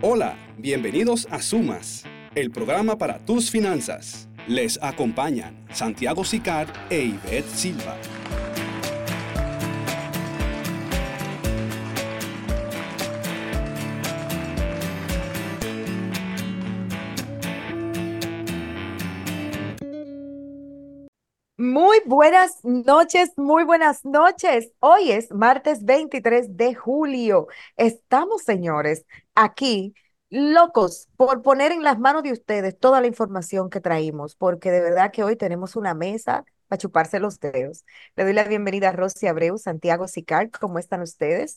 Hola, bienvenidos a Sumas, el programa para tus finanzas. Les acompañan Santiago Sicar e Ivette Silva. Muy buenas noches, muy buenas noches. Hoy es martes 23 de julio. Estamos, señores, aquí locos por poner en las manos de ustedes toda la información que traímos, porque de verdad que hoy tenemos una mesa para chuparse los dedos. Le doy la bienvenida a Rosy Abreu, Santiago Sicar. ¿Cómo están ustedes?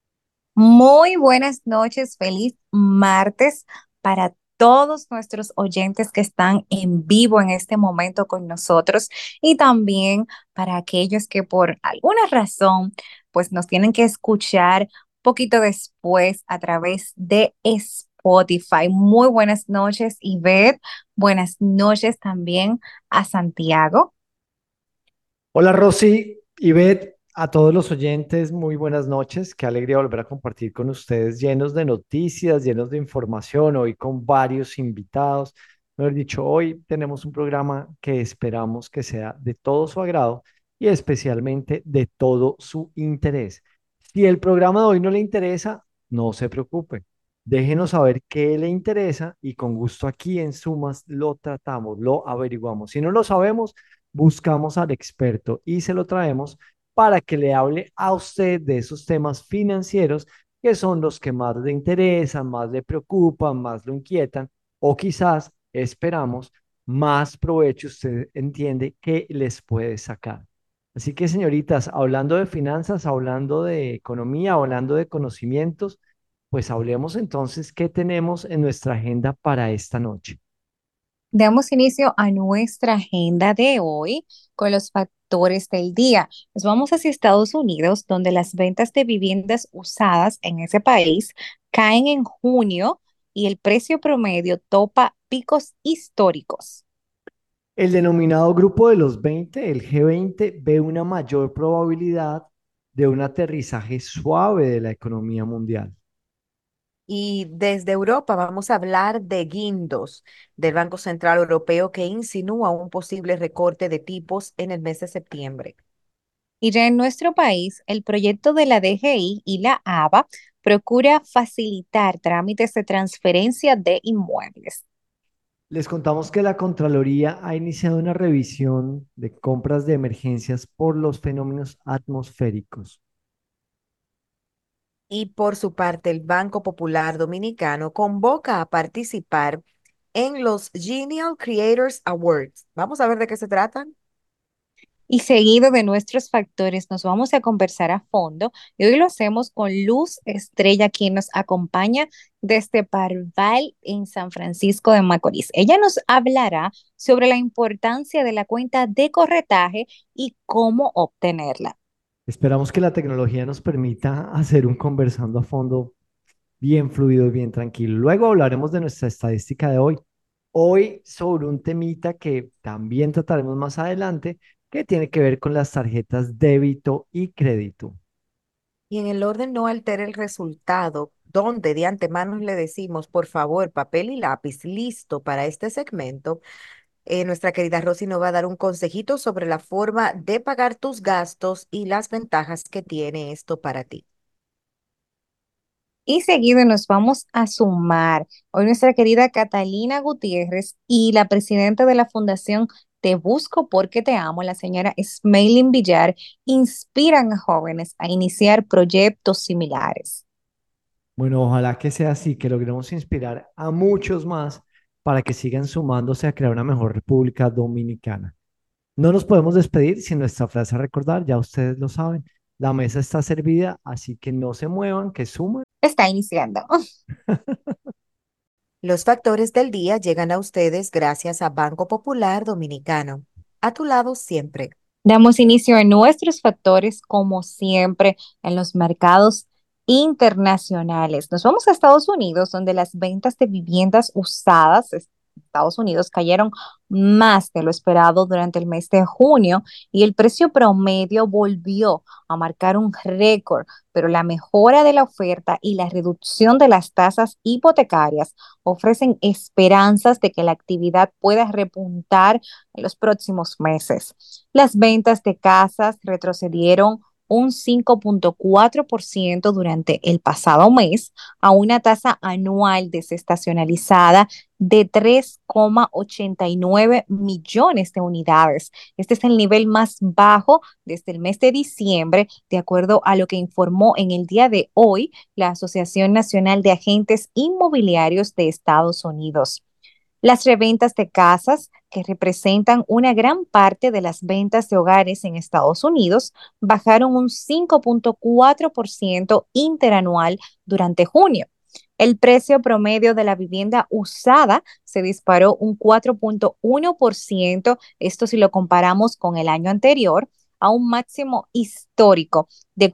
Muy buenas noches, feliz martes para todos nuestros oyentes que están en vivo en este momento con nosotros y también para aquellos que por alguna razón pues nos tienen que escuchar un poquito después a través de Spotify. Muy buenas noches, Ivette. Buenas noches también a Santiago. Hola Rosy y Beth, a todos los oyentes, muy buenas noches. Qué alegría volver a compartir con ustedes, llenos de noticias, llenos de información, hoy con varios invitados. Mejor dicho, hoy tenemos un programa que esperamos que sea de todo su agrado y especialmente de todo su interés. Si el programa de hoy no le interesa, no se preocupe. Déjenos saber qué le interesa y con gusto aquí en Sumas lo tratamos, lo averiguamos. Si no lo sabemos, buscamos al experto y se lo traemos para que le hable a usted de esos temas financieros que son los que más le interesan, más le preocupan, más lo inquietan o quizás esperamos más provecho usted entiende que les puede sacar. Así que señoritas, hablando de finanzas, hablando de economía, hablando de conocimientos, pues hablemos entonces qué tenemos en nuestra agenda para esta noche. Damos inicio a nuestra agenda de hoy con los factores del día. Nos vamos hacia Estados Unidos, donde las ventas de viviendas usadas en ese país caen en junio y el precio promedio topa picos históricos. El denominado grupo de los 20, el G20, ve una mayor probabilidad de un aterrizaje suave de la economía mundial. Y desde Europa vamos a hablar de guindos del Banco Central Europeo que insinúa un posible recorte de tipos en el mes de septiembre. Y ya en nuestro país, el proyecto de la DGI y la ABA procura facilitar trámites de transferencia de inmuebles. Les contamos que la Contraloría ha iniciado una revisión de compras de emergencias por los fenómenos atmosféricos. Y por su parte, el Banco Popular Dominicano convoca a participar en los Genial Creators Awards. Vamos a ver de qué se tratan. Y seguido de nuestros factores, nos vamos a conversar a fondo y hoy lo hacemos con Luz Estrella, quien nos acompaña desde Parval en San Francisco de Macorís. Ella nos hablará sobre la importancia de la cuenta de corretaje y cómo obtenerla. Esperamos que la tecnología nos permita hacer un conversando a fondo bien fluido y bien tranquilo. Luego hablaremos de nuestra estadística de hoy. Hoy sobre un temita que también trataremos más adelante, que tiene que ver con las tarjetas débito y crédito. Y en el orden no altere el resultado, donde de antemano le decimos, por favor, papel y lápiz listo para este segmento. Nuestra querida Rosy nos va a dar un consejito sobre la forma de pagar tus gastos y las ventajas que tiene esto para ti. Y seguido nos vamos a sumar. Hoy nuestra querida Catalina Gutiérrez y la presidenta de la Fundación Te Busco Porque Te Amo, la señora Smailin Villar, inspiran a jóvenes a iniciar proyectos similares. Bueno, ojalá que sea así, que logremos inspirar a muchos más para que sigan sumándose a crear una mejor República Dominicana. No nos podemos despedir sin nuestra frase a recordar, ya ustedes lo saben. La mesa está servida, así que no se muevan, que suman. Está iniciando. Los factores del día llegan a ustedes gracias a Banco Popular Dominicano. A tu lado siempre. Damos inicio a nuestros factores, como siempre, en los mercados internacionales. Nos vamos a Estados Unidos, donde las ventas de viviendas usadas Estados Unidos cayeron más de lo esperado durante el mes de junio y el precio promedio volvió a marcar un récord, pero la mejora de la oferta y la reducción de las tasas hipotecarias ofrecen esperanzas de que la actividad pueda repuntar en los próximos meses. Las ventas de casas retrocedieron un 5,4% durante el pasado mes a una tasa anual desestacionalizada de 3,89 millones de unidades. Este es el nivel más bajo desde el mes de diciembre, de acuerdo a lo que informó en el día de hoy la Asociación Nacional de Agentes Inmobiliarios de Estados Unidos. Las reventas de casas, que representan una gran parte de las ventas de hogares en Estados Unidos, bajaron un 5,4% interanual durante junio. El precio promedio de la vivienda usada se disparó un 4,1%, esto si lo comparamos con el año anterior, a un máximo histórico de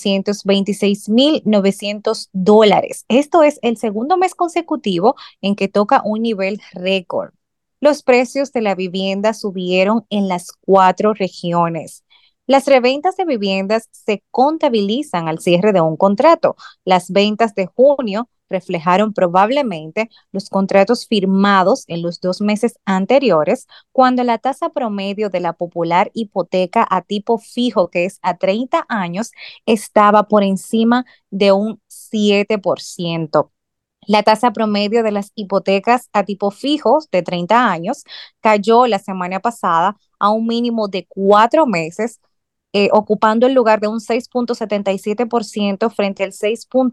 $426,900. Esto es el segundo mes consecutivo en que toca un nivel récord. Los precios de la vivienda subieron en las cuatro regiones. Las reventas de viviendas se contabilizan al cierre de un contrato. Las ventas de junio reflejaron probablemente los contratos firmados en los 2 meses anteriores, cuando la tasa promedio de la popular hipoteca a tipo fijo, que es a 30 años, estaba por encima de un 7%. La tasa promedio de las hipotecas a tipo fijos de 30 años cayó la semana pasada a un mínimo de 4 meses, ocupando el lugar de un 6,77% frente al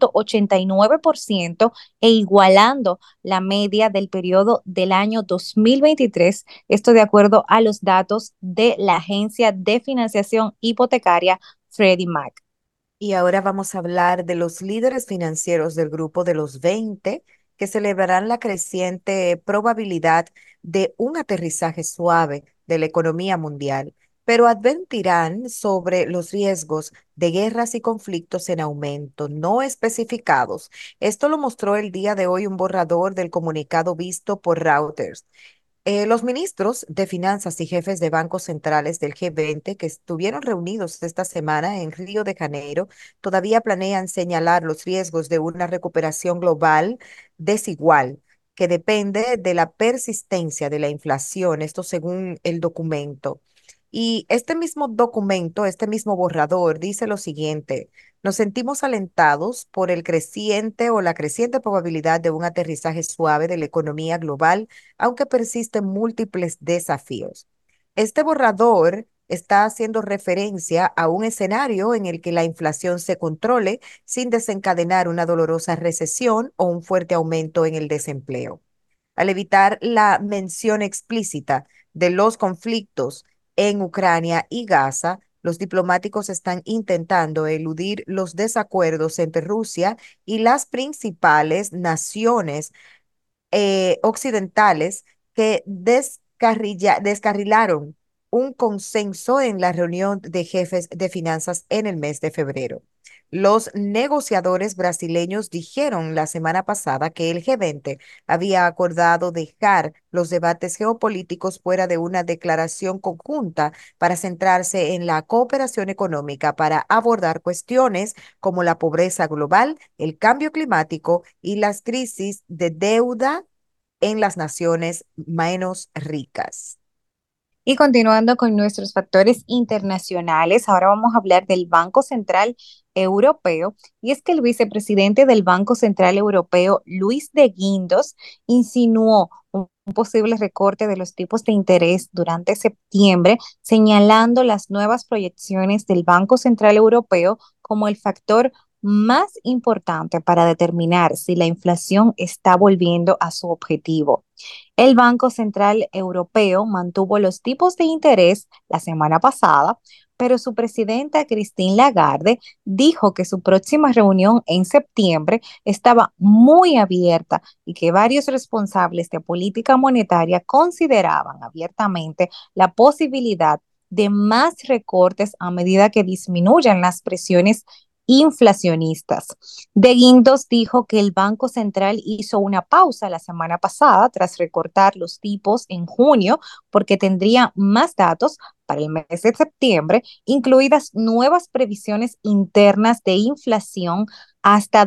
6,89% e igualando la media del periodo del año 2023. Esto de acuerdo a los datos de la agencia de financiación hipotecaria Freddie Mac. Y ahora vamos a hablar de los líderes financieros del grupo de los 20 que celebrarán la creciente probabilidad de un aterrizaje suave de la economía mundial, pero advertirán sobre los riesgos de guerras y conflictos en aumento no especificados. Esto lo mostró el día de hoy un borrador del comunicado visto por Reuters. Los ministros de finanzas y jefes de bancos centrales del G20 que estuvieron reunidos esta semana en Río de Janeiro todavía planean señalar los riesgos de una recuperación global desigual que depende de la persistencia de la inflación, esto según el documento. Y este mismo documento, este mismo borrador dice lo siguiente: nos sentimos alentados por el creciente o la creciente probabilidad de un aterrizaje suave de la economía global, aunque persisten múltiples desafíos. Este borrador está haciendo referencia a un escenario en el que la inflación se controle sin desencadenar una dolorosa recesión o un fuerte aumento en el desempleo. Al evitar la mención explícita de los conflictos en Ucrania y Gaza, los diplomáticos están intentando eludir los desacuerdos entre Rusia y las principales naciones occidentales que descarrilaron un consenso en la reunión de jefes de finanzas en el mes de febrero. Los negociadores brasileños dijeron la semana pasada que el G20 había acordado dejar los debates geopolíticos fuera de una declaración conjunta para centrarse en la cooperación económica para abordar cuestiones como la pobreza global, el cambio climático y las crisis de deuda en las naciones menos ricas. Y continuando con nuestros factores internacionales, ahora vamos a hablar del Banco Central Europeo. Y es que el vicepresidente del Banco Central Europeo, Luis de Guindos, insinuó un posible recorte de los tipos de interés durante septiembre, señalando las nuevas proyecciones del Banco Central Europeo como el factor más importante para determinar si la inflación está volviendo a su objetivo. El Banco Central Europeo mantuvo los tipos de interés la semana pasada, pero su presidenta Christine Lagarde dijo que su próxima reunión en septiembre estaba muy abierta y que varios responsables de política monetaria consideraban abiertamente la posibilidad de más recortes a medida que disminuyan las presiones inflacionistas. De Guindos dijo que el Banco Central hizo una pausa la semana pasada tras recortar los tipos en junio porque tendría más datos para el mes de septiembre, incluidas nuevas previsiones internas de inflación hasta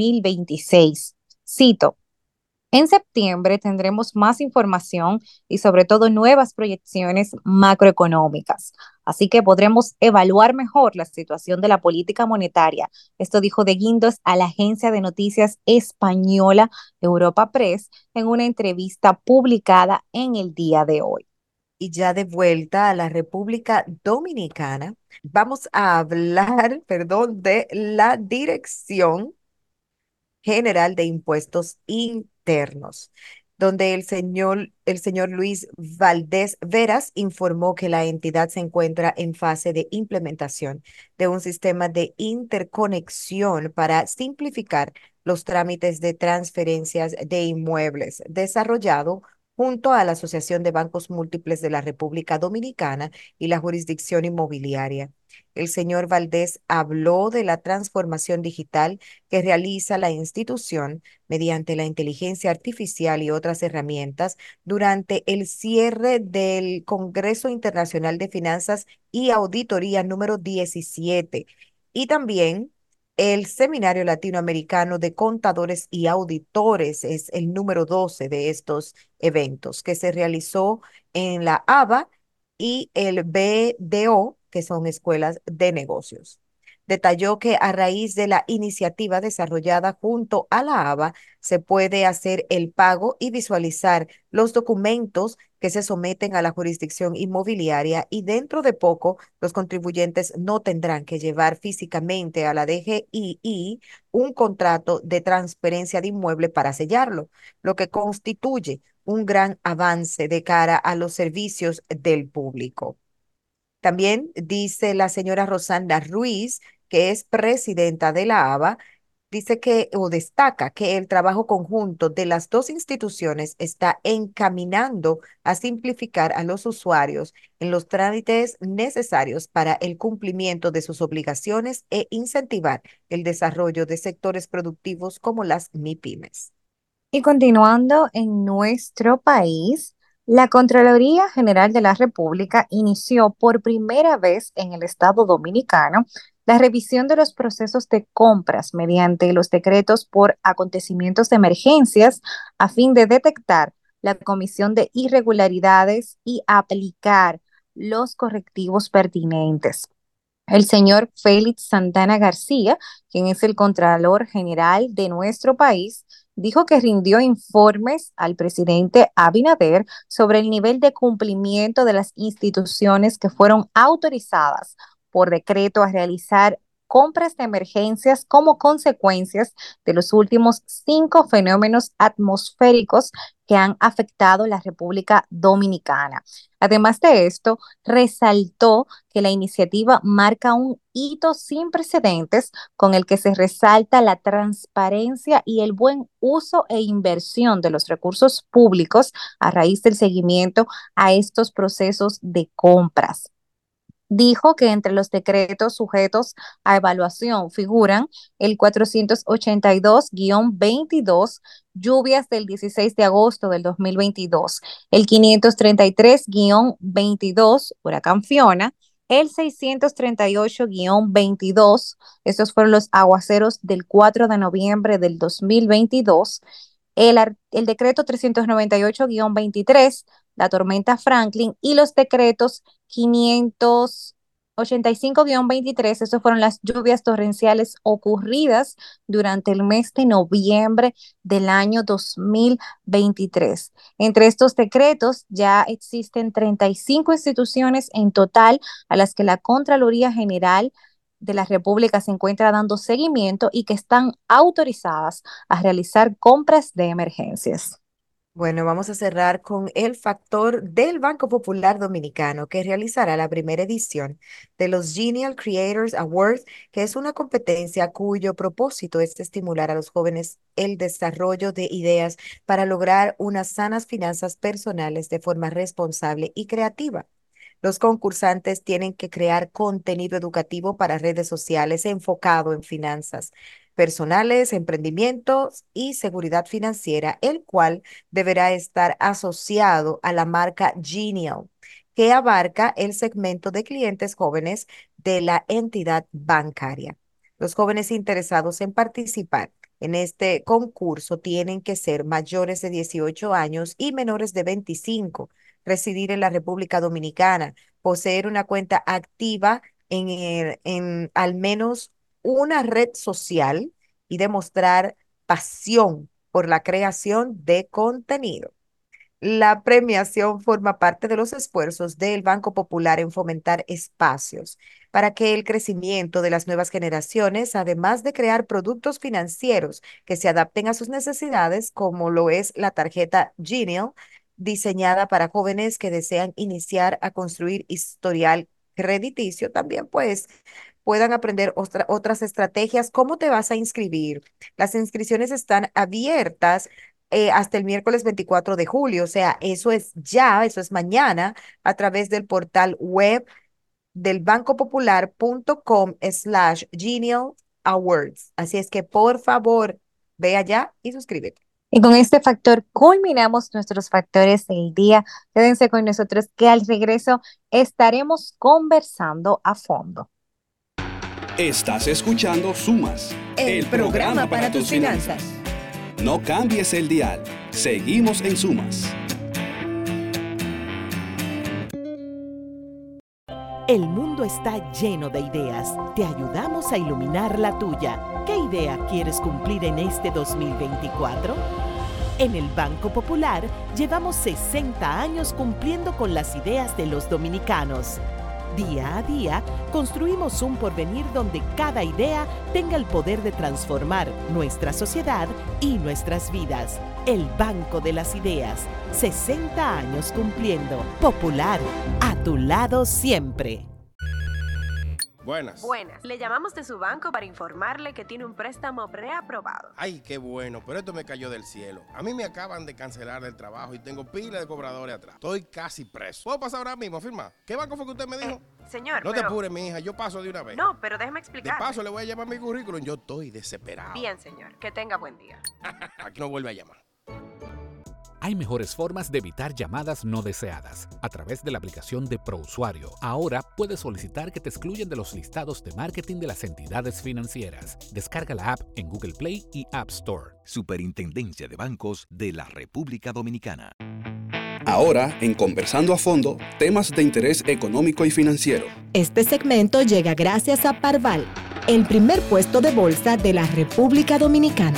2026. Cito, en septiembre tendremos más información y sobre todo nuevas proyecciones macroeconómicas. Así que podremos evaluar mejor la situación de la política monetaria. Esto dijo De Guindos a la agencia de noticias española Europa Press en una entrevista publicada en el día de hoy. Y ya de vuelta a la República Dominicana, vamos a hablar, perdón, de la Dirección General de Impuestos Internos, donde el señor Luis Valdés Veras informó que la entidad se encuentra en fase de implementación de un sistema de interconexión para simplificar los trámites de transferencias de inmuebles, desarrollado junto a la Asociación de Bancos Múltiples de la República Dominicana y la Jurisdicción Inmobiliaria. El señor Valdés habló de la transformación digital que realiza la institución mediante la inteligencia artificial y otras herramientas durante el cierre del Congreso Internacional de Finanzas y Auditoría número 17 y también el Seminario Latinoamericano de Contadores y Auditores, es el número 12 de estos eventos que se realizó en la ABA y el BDO, que son escuelas de negocios. Detalló que a raíz de la iniciativa desarrollada junto a la ABA, se puede hacer el pago y visualizar los documentos que se someten a la jurisdicción inmobiliaria y dentro de poco los contribuyentes no tendrán que llevar físicamente a la DGII un contrato de transferencia de inmueble para sellarlo, lo que constituye un gran avance de cara a los servicios del público. También dice la señora Rosanda Ruiz, que es presidenta de la ABA, dice que o destaca que el trabajo conjunto de las dos instituciones está encaminando a simplificar a los usuarios en los trámites necesarios para el cumplimiento de sus obligaciones e incentivar el desarrollo de sectores productivos como las MIPYMES. Y continuando en nuestro país, la Contraloría General de la República inició por primera vez en el Estado Dominicano la revisión de los procesos de compras mediante los decretos por acontecimientos de emergencias a fin de detectar la comisión de irregularidades y aplicar los correctivos pertinentes. El señor Félix Santana García, quien es el Contralor General de nuestro país, dijo que rindió informes al presidente Abinader sobre el nivel de cumplimiento de las instituciones que fueron autorizadas por decreto a realizar compras de emergencias como consecuencias de los últimos 5 fenómenos atmosféricos que han afectado la República Dominicana. Además de esto, resaltó que la iniciativa marca un hito sin precedentes con el que se resalta la transparencia y el buen uso e inversión de los recursos públicos a raíz del seguimiento a estos procesos de compras. Dijo que entre los decretos sujetos a evaluación figuran el 482-22, lluvias del 16 de agosto del 2022, el 533-22, huracán Fiona, el 638-22, estos fueron los aguaceros del 4 de noviembre del 2022, el decreto 398-23, la tormenta Franklin, y los decretos 585-23, esas fueron las lluvias torrenciales ocurridas durante el mes de noviembre del año 2023. Entre estos decretos ya existen 35 instituciones en total a las que la Contraloría General de la República se encuentra dando seguimiento y que están autorizadas a realizar compras de emergencias. Bueno, vamos a cerrar con el factor del Banco Popular Dominicano, que realizará la primera edición de los Genial Creators Awards, que es una competencia cuyo propósito es estimular a los jóvenes el desarrollo de ideas para lograr unas sanas finanzas personales de forma responsable y creativa. Los concursantes tienen que crear contenido educativo para redes sociales enfocado en finanzas personales, emprendimientos y seguridad financiera, el cual deberá estar asociado a la marca Genial, que abarca el segmento de clientes jóvenes de la entidad bancaria. Los jóvenes interesados en participar en este concurso tienen que ser mayores de 18 años y menores de 25, residir en la República Dominicana, poseer una cuenta activa en al menos una red social y demostrar pasión por la creación de contenido. La premiación forma parte de los esfuerzos del Banco Popular en fomentar espacios para que el crecimiento de las nuevas generaciones, además de crear productos financieros que se adapten a sus necesidades, como lo es la tarjeta Genial, diseñada para jóvenes que desean iniciar a construir historial crediticio, también pues puedan aprender otras estrategias. ¿Cómo te vas a inscribir? Las inscripciones están abiertas hasta el miércoles 24 de julio. O sea, eso es ya, eso es mañana, a través del portal web del bancopopular.com/Genial Awards. Así es que, por favor, ve allá y suscríbete. Y con este factor culminamos nuestros factores del día. Quédense con nosotros que al regreso estaremos conversando a fondo. Estás escuchando Sumas, El programa para tus finanzas. No cambies el dial. Seguimos en Sumas. El mundo está lleno de ideas. Te ayudamos a iluminar la tuya. ¿Qué idea quieres cumplir en este 2024? En el Banco Popular llevamos 60 años cumpliendo con las ideas de los dominicanos. Día a día, construimos un porvenir donde cada idea tenga el poder de transformar nuestra sociedad y nuestras vidas. El Banco de las Ideas, 60 años cumpliendo. Popular, a tu lado siempre. Buenas. Le llamamos de su banco para informarle que tiene un préstamo preaprobado. Ay, qué bueno, pero esto me cayó del cielo. A mí me acaban de cancelar del trabajo y tengo pila de cobradores atrás. Estoy casi preso. ¿Puedo pasar ahora mismo a firmar? ¿Qué banco fue que usted me dijo? Señor, No te apures, mi hija, yo paso de una vez. No, pero déjeme De explicar. paso le voy a llamar mi currículum, yo estoy desesperado. Bien, señor, que tenga buen día. Aquí no vuelve a llamar. Hay mejores formas de evitar llamadas no deseadas. A través de la aplicación de ProUsuario, ahora puedes solicitar que te excluyan de los listados de marketing de las entidades financieras. Descarga la app en Google Play y App Store. Superintendencia de Bancos de la República Dominicana. Ahora, en Conversando a Fondo, temas de interés económico y financiero. Este segmento llega gracias a Parval, el primer puesto de bolsa de la República Dominicana.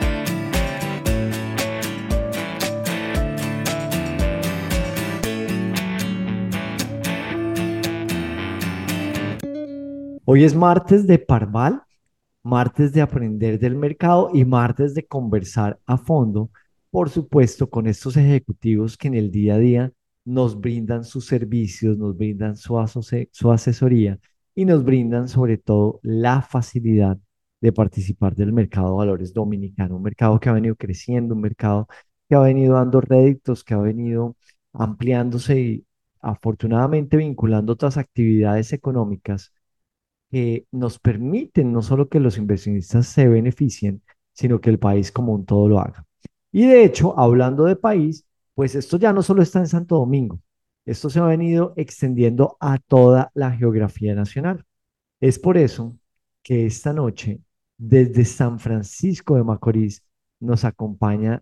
Hoy es martes de Parval, martes de aprender del mercado y martes de conversar a fondo, por supuesto, con estos ejecutivos que en el día a día nos brindan sus servicios, nos brindan su asesoría y nos brindan sobre todo la facilidad de participar del mercado de valores dominicano, un mercado que ha venido creciendo, un mercado que ha venido dando réditos, que ha venido ampliándose y afortunadamente vinculando otras actividades económicas que nos permiten no solo que los inversionistas se beneficien, sino que el país como un todo lo haga. Y de hecho, hablando de país, pues esto ya no solo está en Santo Domingo, esto se ha venido extendiendo a toda la geografía nacional. Es por eso que esta noche, desde San Francisco de Macorís, nos acompaña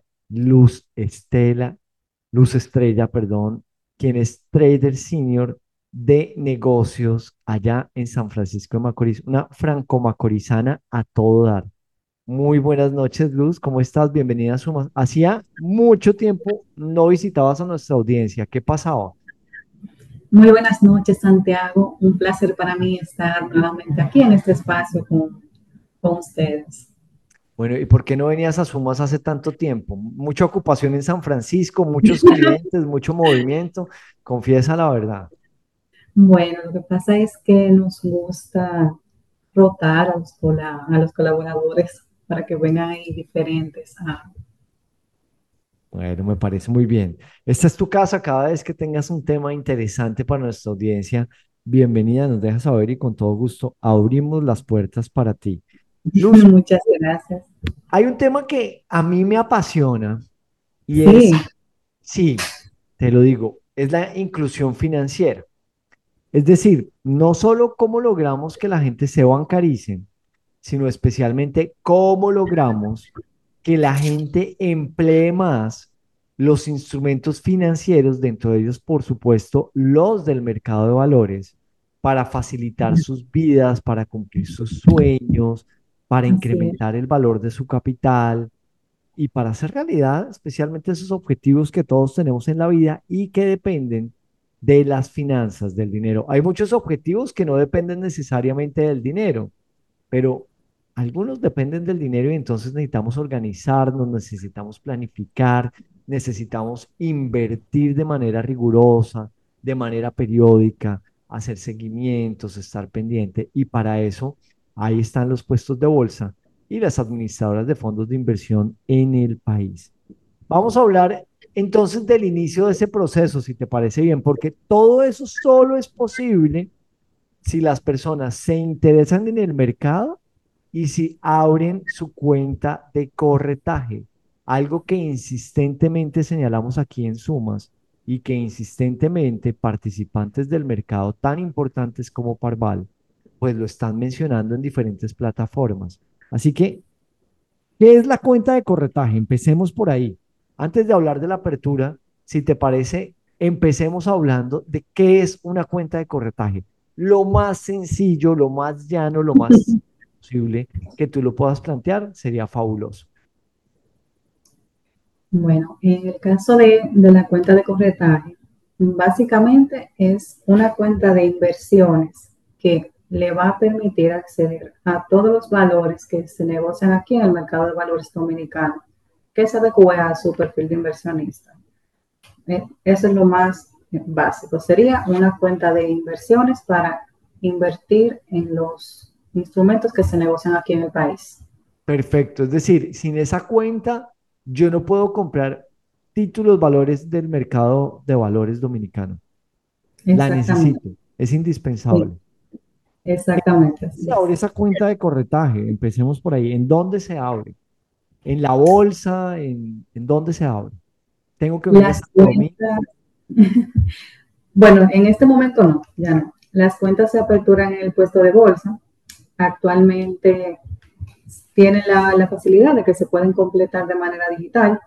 Luz Estrella, perdón, quien es trader senior de negocios allá en San Francisco de Macorís, una franco-macorizana a todo dar. Muy buenas noches, Luz, ¿cómo estás? Bienvenida a Sumas. Hacía mucho tiempo no visitabas a nuestra audiencia, ¿qué pasaba? Muy buenas noches, Santiago. Un placer para mí estar nuevamente aquí en este espacio con ustedes. Bueno, ¿y por qué no venías a Sumas hace tanto tiempo? Mucha ocupación en San Francisco, muchos clientes, mucho movimiento. Confiesa la verdad. Bueno, lo que pasa es que nos gusta rotar a los colaboradores para que vengan ahí diferentes Bueno, me parece muy bien. Esta es tu casa. Cada vez que tengas un tema interesante para nuestra audiencia, bienvenida, nos dejas saber y con todo gusto abrimos las puertas para ti. Luz, Muchas gracias. hay un tema que a mí me apasiona y Sí, es, sí, te lo digo, es la inclusión financiera. Es decir, no solo cómo logramos que la gente se bancarice, sino especialmente cómo logramos que la gente emplee más los instrumentos financieros, dentro de ellos, por supuesto, los del mercado de valores, para facilitar sus vidas, para cumplir sus sueños, para así es. incrementar el valor de su capital y para hacer realidad especialmente esos objetivos que todos tenemos en la vida y que dependen de las finanzas, del dinero. Hay muchos objetivos que no dependen necesariamente del dinero, pero algunos dependen del dinero y entonces necesitamos organizarnos, necesitamos planificar, necesitamos invertir de manera rigurosa, de manera periódica, hacer seguimientos, estar pendiente y para eso ahí están los puestos de bolsa y las administradoras de fondos de inversión en el país. Vamos a hablar entonces del inicio de ese proceso, si te parece bien, porque todo eso solo es posible si las personas se interesan en el mercado y si abren su cuenta de corretaje, algo que insistentemente señalamos aquí en Sumas y que insistentemente participantes del mercado tan importantes como Parval, pues lo están mencionando en diferentes plataformas. Así que, ¿qué es la cuenta de corretaje? Empecemos por ahí. Antes de hablar de la apertura, si te parece, empecemos hablando de qué es una cuenta de corretaje. Lo más sencillo, lo más llano, lo más posible que tú lo puedas plantear sería fabuloso. Bueno, en el caso de la cuenta de corretaje, básicamente es una cuenta de inversiones que le va a permitir acceder a todos los valores que se negocian aquí en el mercado de valores dominicano, que se adecua a su perfil de inversionista. Eso es lo más básico. Sería una cuenta de inversiones para invertir en los instrumentos que se negocian aquí en el país. Perfecto. Es decir, sin esa cuenta, yo no puedo comprar títulos valores del mercado de valores dominicano. La Exactamente. necesito, es Sí, indispensable. exactamente. Se Así abre es. esa cuenta de corretaje, empecemos por ahí. ¿En dónde se abre? ¿En la bolsa? ¿En dónde se abre? ¿Tengo que venir a Las Santo Domingo? cuentas, bueno, en este momento no, ya no. Las cuentas se aperturan en el puesto de bolsa. Actualmente tienen la facilidad de que se pueden completar de manera digital.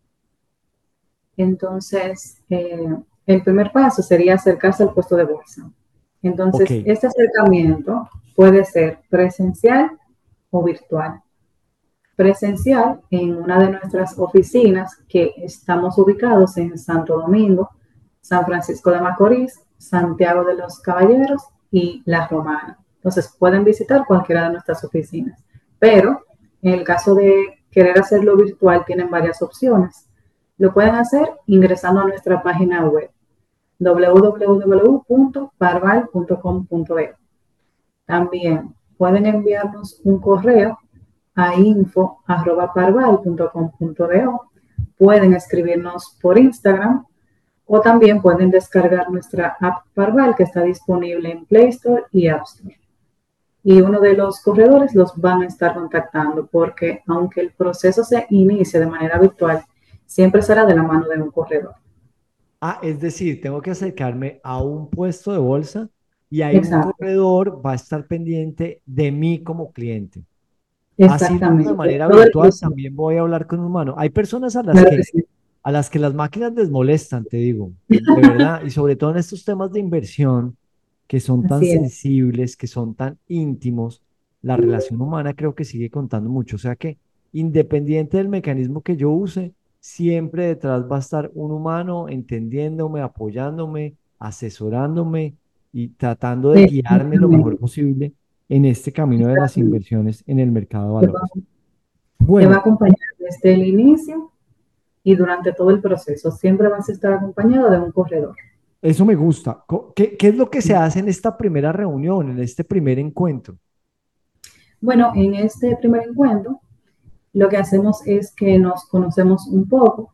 Entonces, el primer paso sería acercarse al puesto de bolsa. Ok, Entonces, este acercamiento puede ser presencial o virtual. Presencial en una de nuestras oficinas que estamos ubicados en Santo Domingo, San Francisco de Macorís, Santiago de los Caballeros y La Romana. Entonces, pueden visitar cualquiera de nuestras oficinas. Pero en el caso de querer hacerlo virtual, tienen varias opciones. Lo pueden hacer ingresando a nuestra página web www.parval.com.de. También pueden enviarnos un correo a info@parval.com.de. Pueden escribirnos por Instagram o también pueden descargar nuestra app Parval que está disponible en Play Store y App Store. Y uno de los corredores los van a estar contactando porque aunque el proceso se inicie de manera virtual, siempre será de la mano de un corredor. es decir, tengo que acercarme a un puesto de bolsa y ahí un Exacto, corredor va a estar pendiente de mí como cliente. Así mismo, de exactamente. manera Todo el virtual, proceso. también voy a hablar con un humano. Hay personas Claro que sí. a las que las máquinas les molestan, te digo, de verdad, y sobre todo en estos temas de inversión que son tan Así es. sensibles, que son tan íntimos, la relación humana creo que sigue contando mucho. O sea que independiente del mecanismo que yo use, siempre detrás va a estar un humano entendiéndome, apoyándome, asesorándome y tratando de guiarme lo mejor Exactamente. posible en este camino de las Exactamente. inversiones en el mercado de Te va, valores. te va a Bueno, acompañar desde el inicio y durante todo el proceso. Siempre vas a estar acompañado de un corredor. eso me gusta. ¿Qué es lo que se hace en esta primera reunión, en este primer encuentro? Bueno, en este primer encuentro, lo que hacemos es que nos conocemos un poco,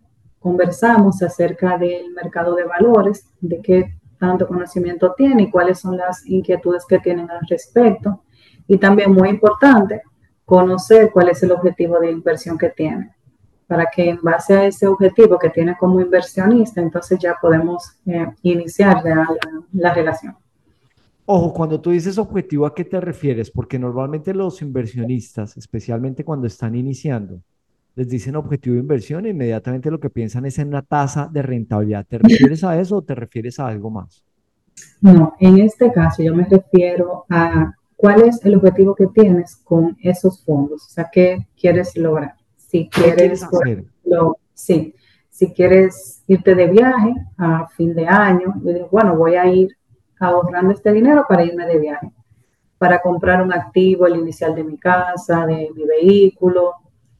conversamos acerca del mercado de valores, de qué tanto conocimiento tiene y cuáles son las inquietudes que tienen al respecto. Y también muy importante, conocer cuál es el objetivo de inversión que tiene, para que en base a ese objetivo que tiene como inversionista, entonces ya podemos iniciar la relación. Ojo, cuando tú dices objetivo, ¿a qué te refieres? Porque normalmente los inversionistas, especialmente cuando están iniciando, les dicen objetivo de inversión e inmediatamente lo que piensan es en una tasa de rentabilidad. ¿Te refieres a eso o te refieres a algo más? No, en este caso yo me refiero a cuál es el objetivo que tienes con esos fondos, o sea, ¿qué quieres lograr? Si ¿Qué quieres quieres, por hacer? ejemplo, sí, si quieres irte de viaje a fin de año, yo digo, bueno, voy a ir ahorrando este dinero para irme de viaje, para comprar un activo, el inicial de mi casa, de mi vehículo,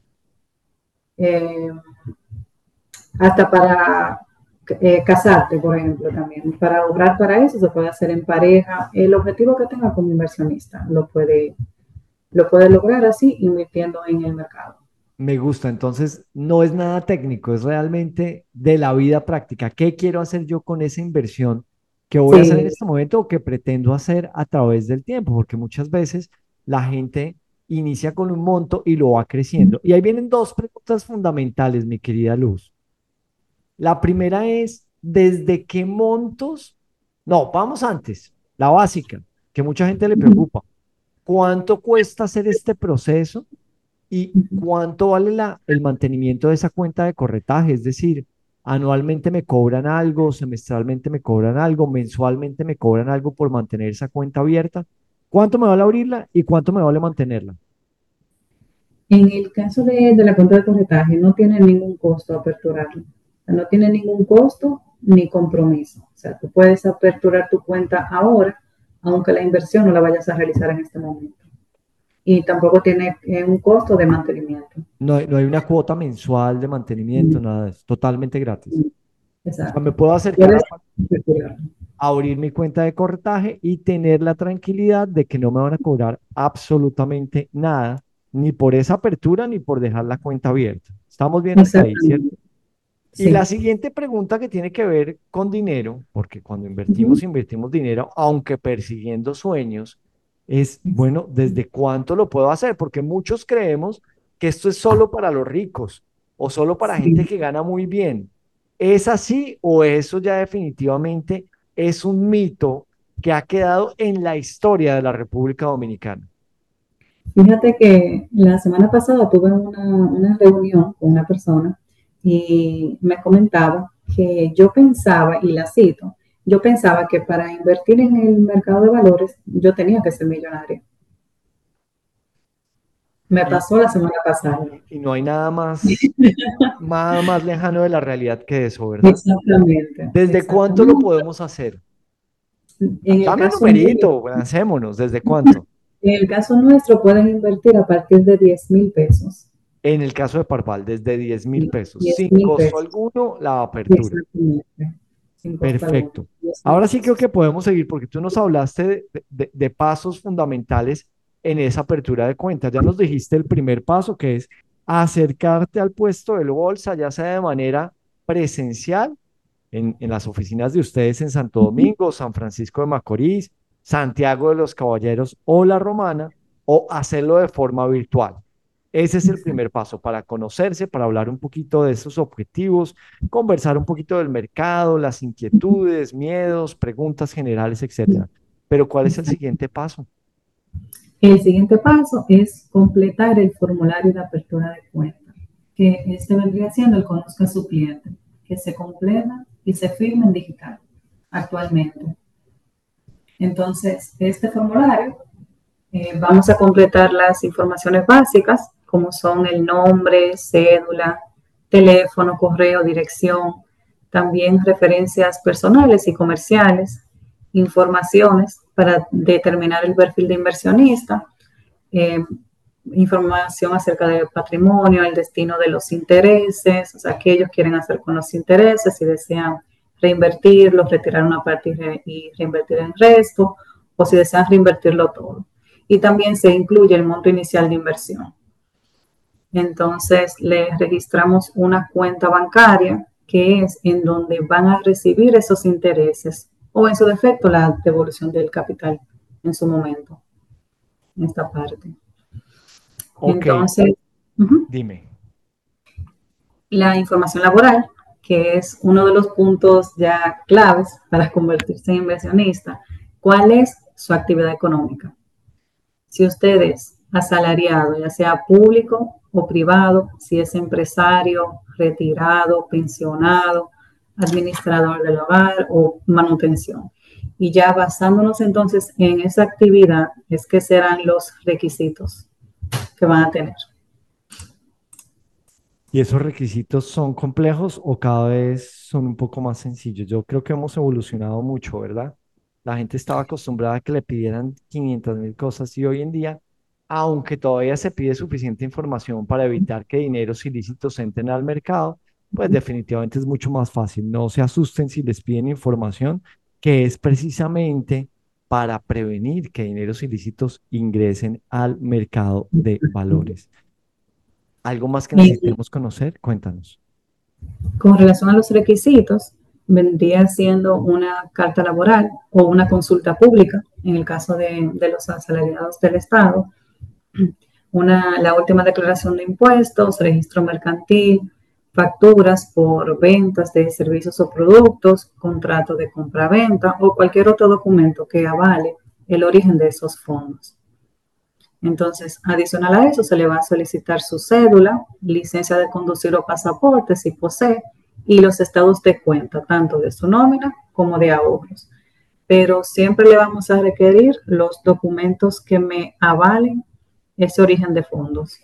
hasta para casarte, por ejemplo, también. Para ahorrar para eso se puede hacer en pareja. El objetivo que tenga como inversionista lo puede lograr así invirtiendo en el mercado. Me gusta, entonces no es nada técnico, es realmente de la vida práctica. ¿Qué quiero hacer yo con esa inversión que voy a hacer en Sí, este momento o que pretendo hacer a través del tiempo? Porque muchas veces la gente inicia con un monto y lo va creciendo. Y ahí vienen dos preguntas fundamentales, mi querida Luz. La primera es, ¿desde qué montos? No, vamos antes, la básica, que mucha gente le preocupa. ¿Cuánto cuesta hacer este proceso? ¿Y cuánto vale el mantenimiento de esa cuenta de corretaje? Es decir, anualmente me cobran algo, semestralmente me cobran algo, mensualmente me cobran algo por mantener esa cuenta abierta. ¿Cuánto me vale abrirla y cuánto me vale mantenerla? en el caso de la cuenta de corretaje no tiene ningún costo aperturarlo. O sea, no tiene ningún costo ni compromiso. O sea, tú puedes aperturar tu cuenta ahora, aunque la inversión no la vayas a realizar en este momento. Y tampoco tiene un costo de mantenimiento. No hay una cuota mensual de mantenimiento, nada de eso, totalmente gratis. O sea, me Exacto. puedo acercar Puedes aperturarlo. a abrir mi cuenta de corretaje y tener la tranquilidad de que no me van a cobrar absolutamente nada, ni por esa apertura, ni por dejar la cuenta abierta. Estamos bien hasta ahí, ¿cierto? Exactamente. Y la Sí. siguiente pregunta que tiene que ver con dinero, porque cuando Ujú. invertimos dinero, aunque persiguiendo sueños, es, bueno, ¿desde cuánto lo puedo hacer? Porque muchos creemos que esto es solo para los ricos o solo para gente Sí. que gana muy bien. ¿Es así o eso ya definitivamente es un mito que ha quedado en la historia de la República Dominicana? Fíjate que la semana pasada tuve una reunión con una persona y me comentaba que yo pensaba, y la cito, yo pensaba que para invertir en el mercado de valores yo tenía que ser millonaria. Me Y, pasó la semana pasada. y no hay nada más lejano de la realidad que eso, ¿verdad? Exactamente, ¿Desde cuánto lo exactamente. podemos hacer? En el Dame un caso mío, numerito, lancémonos. ¿Desde cuánto? en el caso nuestro pueden invertir a partir de 10.000 pesos. En el caso de Parval, desde 10.000 pesos, diez sin mil costo pesos, alguno, la apertura. exactamente, sin costo alguno. Perfecto. 10.000 Ahora sí creo que pesos. podemos seguir porque tú nos hablaste de pasos fundamentales en esa apertura de cuentas. Ya nos dijiste el primer paso que es acercarte al puesto de bolsa, ya sea de manera presencial en las oficinas de ustedes en Santo Domingo, San Francisco de Macorís, Santiago de los Caballeros o La Romana, o hacerlo de forma virtual. Ese es el primer paso para conocerse, para hablar un poquito de esos objetivos, conversar un poquito del mercado, las inquietudes, miedos, preguntas generales, etcétera. Pero ¿cuál es el Exacto. siguiente paso? El siguiente paso es completar el formulario de apertura de cuenta, que este vendría siendo el conozca a su cliente, que se completa y se firma en digital actualmente. Entonces, este formulario vamos a completar las informaciones básicas, como son el nombre, cédula, teléfono, correo, dirección, también referencias personales y comerciales, informaciones para determinar el perfil de inversionista, eh, información acerca del patrimonio, el destino de los intereses, o sea, qué ellos quieren hacer con los intereses, si desean reinvertirlos, retirar una parte y reinvertir el resto, o si desean reinvertirlo todo. Y también se incluye el monto inicial de inversión. Entonces, le registramos una cuenta bancaria que es en donde van a recibir esos intereses o en su defecto la devolución del capital en su momento, en esta parte. Ok, Entonces, dime. la información laboral, que es uno de los puntos ya claves para convertirse en inversionista. ¿Cuál es su actividad económica? Si usted es asalariado, ya sea público o privado, si es empresario, retirado, pensionado, administrador del hogar o manutención. Y ya basándonos entonces en esa actividad, es que serán los requisitos que van a tener. ¿Y esos requisitos son complejos o cada vez son un poco más sencillos? Yo creo que hemos evolucionado mucho, ¿verdad? La gente estaba acostumbrada a que le pidieran 500.000 cosas y hoy en día, aunque todavía se pide suficiente información para evitar que dineros ilícitos entren al mercado, pues definitivamente es mucho más fácil. No se asusten si les piden información, que es precisamente para prevenir que dineros ilícitos ingresen al mercado de valores. ¿Algo más que necesitemos conocer? Cuéntanos. Con relación a los requisitos, vendría siendo una carta laboral o una consulta pública, en el caso de los asalariados del Estado, la última declaración de impuestos, registro mercantil, facturas por ventas de servicios o productos, contrato de compra-venta o cualquier otro documento que avale el origen de esos fondos. Entonces, adicional a eso, se le va a solicitar su cédula, licencia de conducir o pasaporte si posee, y los estados de cuenta, tanto de su nómina como de ahorros. Pero siempre le vamos a requerir los documentos que me avalen ese origen de fondos.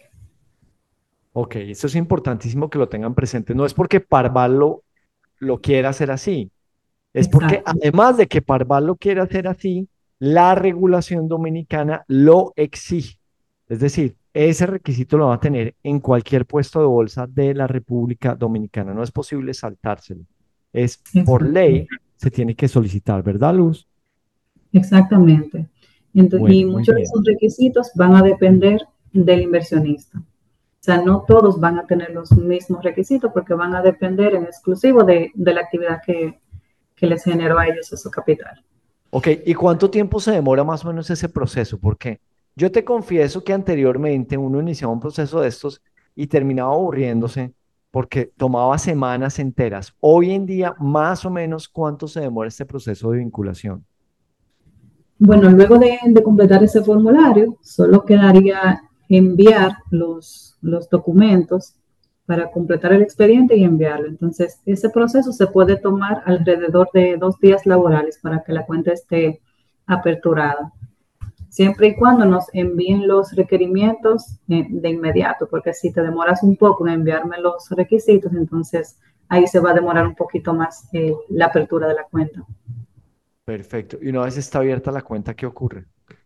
Ok, eso es importantísimo que lo tengan presente. No es porque Parval lo quiera hacer así, es porque Exacto. además de que Parval lo quiera hacer así, la regulación dominicana lo exige. Es decir, ese requisito lo va a tener en cualquier puesto de bolsa de la República Dominicana. No es posible saltárselo. Es por ley, se tiene que solicitar, ¿verdad, Luz? Exactamente. Entonces, Bueno, y muy muchos de bien. esos requisitos van a depender del inversionista. O sea, no todos van a tener los mismos requisitos porque van a depender en exclusivo de la actividad que les generó a ellos ese capital. Ok, ¿y cuánto tiempo se demora más o menos ese proceso? Porque yo te confieso que anteriormente uno iniciaba un proceso de estos y terminaba aburriéndose porque tomaba semanas enteras. Hoy en día, más o menos, ¿cuánto se demora este proceso de vinculación? Bueno, luego de completar ese formulario, solo quedaría enviar los documentos para completar el expediente y enviarlo. Entonces, ese proceso se puede tomar alrededor de 2 días laborales para que la cuenta esté aperturada, siempre y cuando nos envíen los requerimientos de inmediato, porque si te demoras un poco en enviarme los requisitos, entonces ahí se va a demorar un poquito más la apertura de la cuenta. Perfecto. Y una vez está abierta la cuenta, ¿qué ocurre?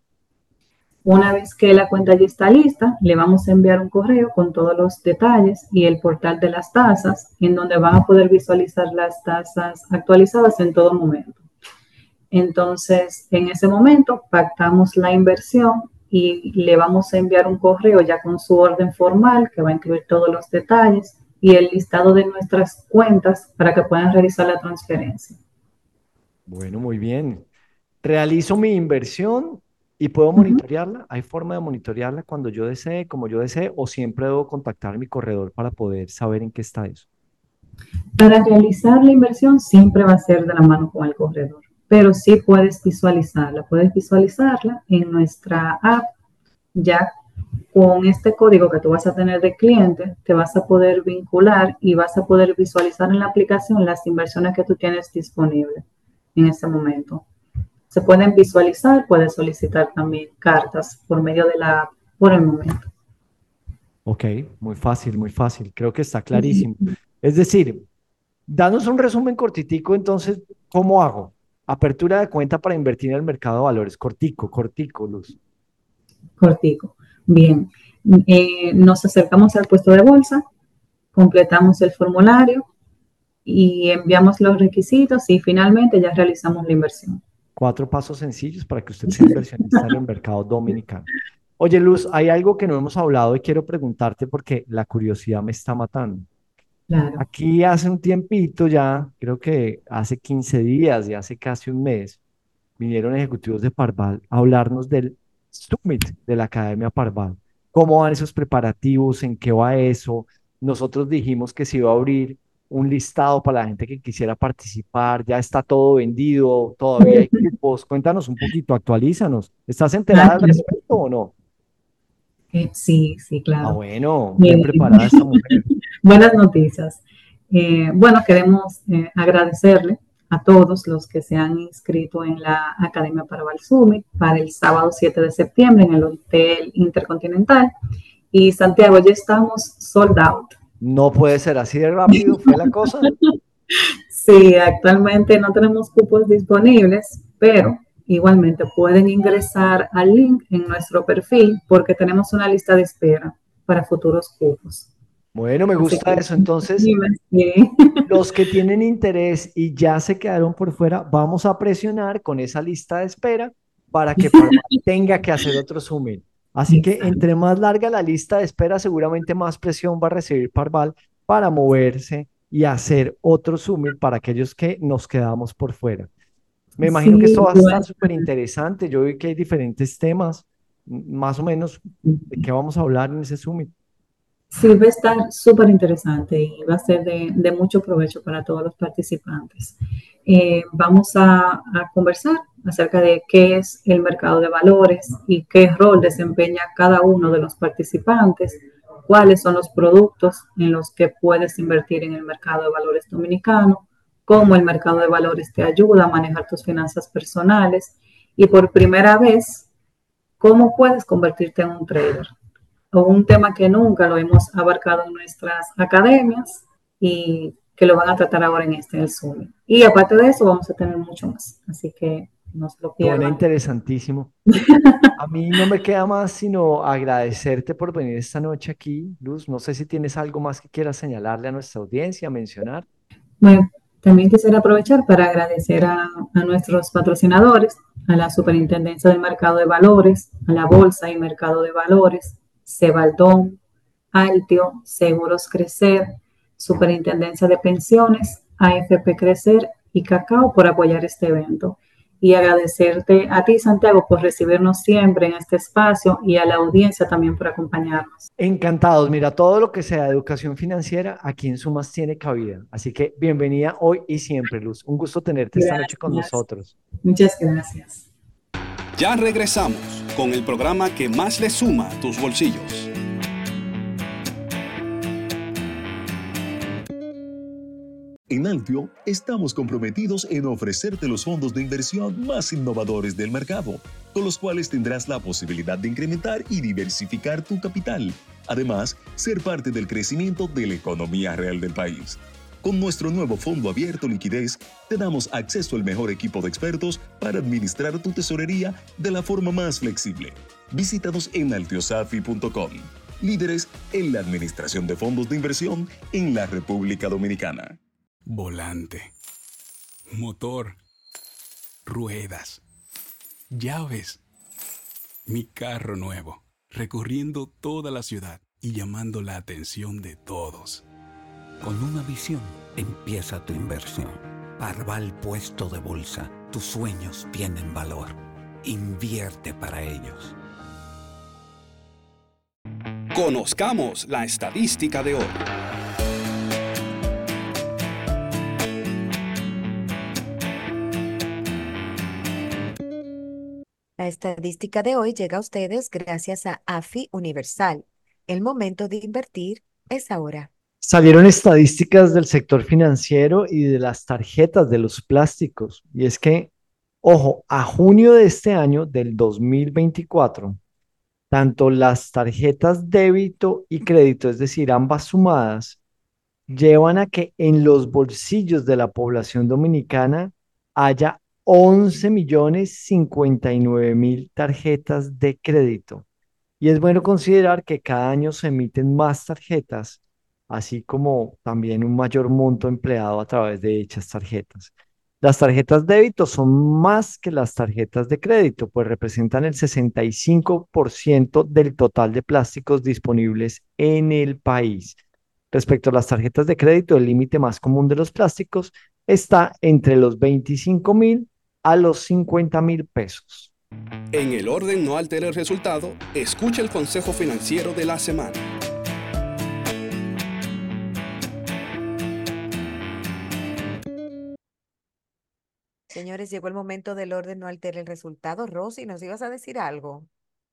Una vez que la cuenta ya está lista, le vamos a enviar un correo con todos los detalles y el portal de las tasas, en donde van a poder visualizar las tasas actualizadas en todo momento. Entonces, en ese momento, pactamos la inversión y le vamos a enviar un correo ya con su orden formal que va a incluir todos los detalles y el listado de nuestras cuentas para que puedan realizar la transferencia. Bueno, muy bien. Realizo mi inversión y puedo monitorearla. ¿Hay forma de monitorearla cuando yo desee, como yo desee, o siempre debo contactar a mi corredor para poder saber en qué está eso? Para realizar la inversión siempre va a ser de la mano con el corredor, pero sí puedes visualizarla en nuestra app. Ya con este código que tú vas a tener de cliente, te vas a poder vincular y vas a poder visualizar en la aplicación las inversiones que tú tienes disponibles en este momento. Se pueden visualizar, puedes solicitar también cartas por medio de la app por el momento. Ok, muy fácil, muy fácil. Creo que está clarísimo. Es decir, danos un resumen cortitico, entonces, ¿cómo hago? Apertura de cuenta para invertir en el mercado de valores. Cortico, cortico, Luz. Cortico. Bien. Nos acercamos al puesto de bolsa, completamos el formulario y enviamos los requisitos y finalmente ya realizamos la inversión. 4 pasos sencillos para que usted sea inversionista en el mercado dominicano. Oye, Luz, hay algo que no hemos hablado y quiero preguntarte porque la curiosidad me está matando. Claro. Aquí hace un tiempito ya, creo que hace 15 días y hace casi un mes, vinieron ejecutivos de Parval a hablarnos del Summit de la Academia Parval. ¿Cómo van esos preparativos? ¿En qué va eso? Nosotros dijimos que se iba a abrir un listado para la gente que quisiera participar. Ya está todo vendido, todavía hay cupos. Cuéntanos un poquito, actualízanos. ¿Estás Ah, enterada al claro. respecto o no? Sí, sí, Ah, claro. bueno, bien Eh, preparada esta mujer. Buenas noticias. Bueno, queremos agradecerle a todos los que se han inscrito en la Academia Parval Summit para el sábado 7 de septiembre en el Hotel Intercontinental. Y Santiago, ya estamos sold out. No puede ser así de rápido, fue la cosa. Sí, actualmente no tenemos cupos disponibles, pero igualmente pueden ingresar al link en nuestro perfil porque tenemos una lista de espera para futuros cupos. Bueno, me Así gusta que, eso. Entonces, sí. los que tienen interés y ya se quedaron por fuera, vamos a presionar con esa lista de espera para que Parval tenga que hacer otro summit. Así que Exacto. entre más larga la lista de espera, seguramente más presión va a recibir Parval para moverse y hacer otro summit para aquellos que nos quedamos por fuera. Me imagino que esto Sí, va a estar bueno. súper interesante. Yo vi que hay diferentes temas, más o menos, de qué vamos a hablar en ese summit. Sí, va a estar súper interesante y va a ser de mucho provecho para todos los participantes. Vamos a conversar acerca de qué es el mercado de valores y qué rol desempeña cada uno de los participantes, cuáles son los productos en los que puedes invertir en el mercado de valores dominicano, cómo el mercado de valores te ayuda a manejar tus finanzas personales y por primera vez, cómo puedes convertirte en un trader o un tema que nunca lo hemos abarcado en nuestras academias y que lo van a tratar ahora en el Zoom. Y aparte de eso, vamos a tener mucho más. Así que no se lo Suena pierdan. interesantísimo. A mí no me queda más sino agradecerte por venir esta noche aquí, Luz. No sé si tienes algo más que quieras señalarle a nuestra audiencia, mencionar. Bueno, también quisiera aprovechar para agradecer a nuestros patrocinadores, a la Superintendencia del Mercado de Valores, a la Bolsa y Mercado de Valores, Cebaldón, Altio, Seguros Crecer, Superintendencia de Pensiones, AFP Crecer y Cacao por apoyar este evento. Y agradecerte a ti, Santiago, por recibirnos siempre en este espacio y a la audiencia también por acompañarnos. Encantados. Mira, todo lo que sea educación financiera aquí en Sumas tiene cabida. Así que bienvenida hoy y siempre, Luz. Un gusto tenerte esta noche con Gracias. nosotros. Muchas gracias. Ya regresamos con el programa que más le suma a tus bolsillos. En Altio estamos comprometidos en ofrecerte los fondos de inversión más innovadores del mercado, con los cuales tendrás la posibilidad de incrementar y diversificar tu capital. Además, ser parte del crecimiento de la economía real del país. Con nuestro nuevo fondo abierto liquidez, te damos acceso al mejor equipo de expertos para administrar tu tesorería de la forma más flexible. Visítanos en altiosafi.com. Líderes en la administración de fondos de inversión en la República Dominicana. Volante, motor, ruedas, llaves, mi carro nuevo, recorriendo toda la ciudad y llamando la atención de todos. Con una visión empieza tu inversión. Parval Puesto de Bolsa, tus sueños tienen valor. Invierte para ellos. Conozcamos la estadística de hoy. La estadística de hoy llega a ustedes gracias a AFI Universal. El momento de invertir es ahora. Salieron estadísticas del sector financiero y de las tarjetas de los plásticos. Y es que, ojo, a junio de este año, del 2024, tanto las tarjetas débito y crédito, es decir, ambas sumadas, llevan a que en los bolsillos de la población dominicana haya 11.059.000 tarjetas de crédito. Y es bueno considerar que cada año se emiten más tarjetas, así como también un mayor monto empleado a través de dichas tarjetas. Las tarjetas débito son más que las tarjetas de crédito, pues representan el 65% del total de plásticos disponibles en el país. Respecto a las tarjetas de crédito, el límite más común de los plásticos está entre los 25.000 a los 50.000 pesos. En el orden no altere el resultado, escucha el consejo financiero de la semana. Señores, llegó el momento del orden no altere el resultado. Rosy, ¿nos ibas a decir algo?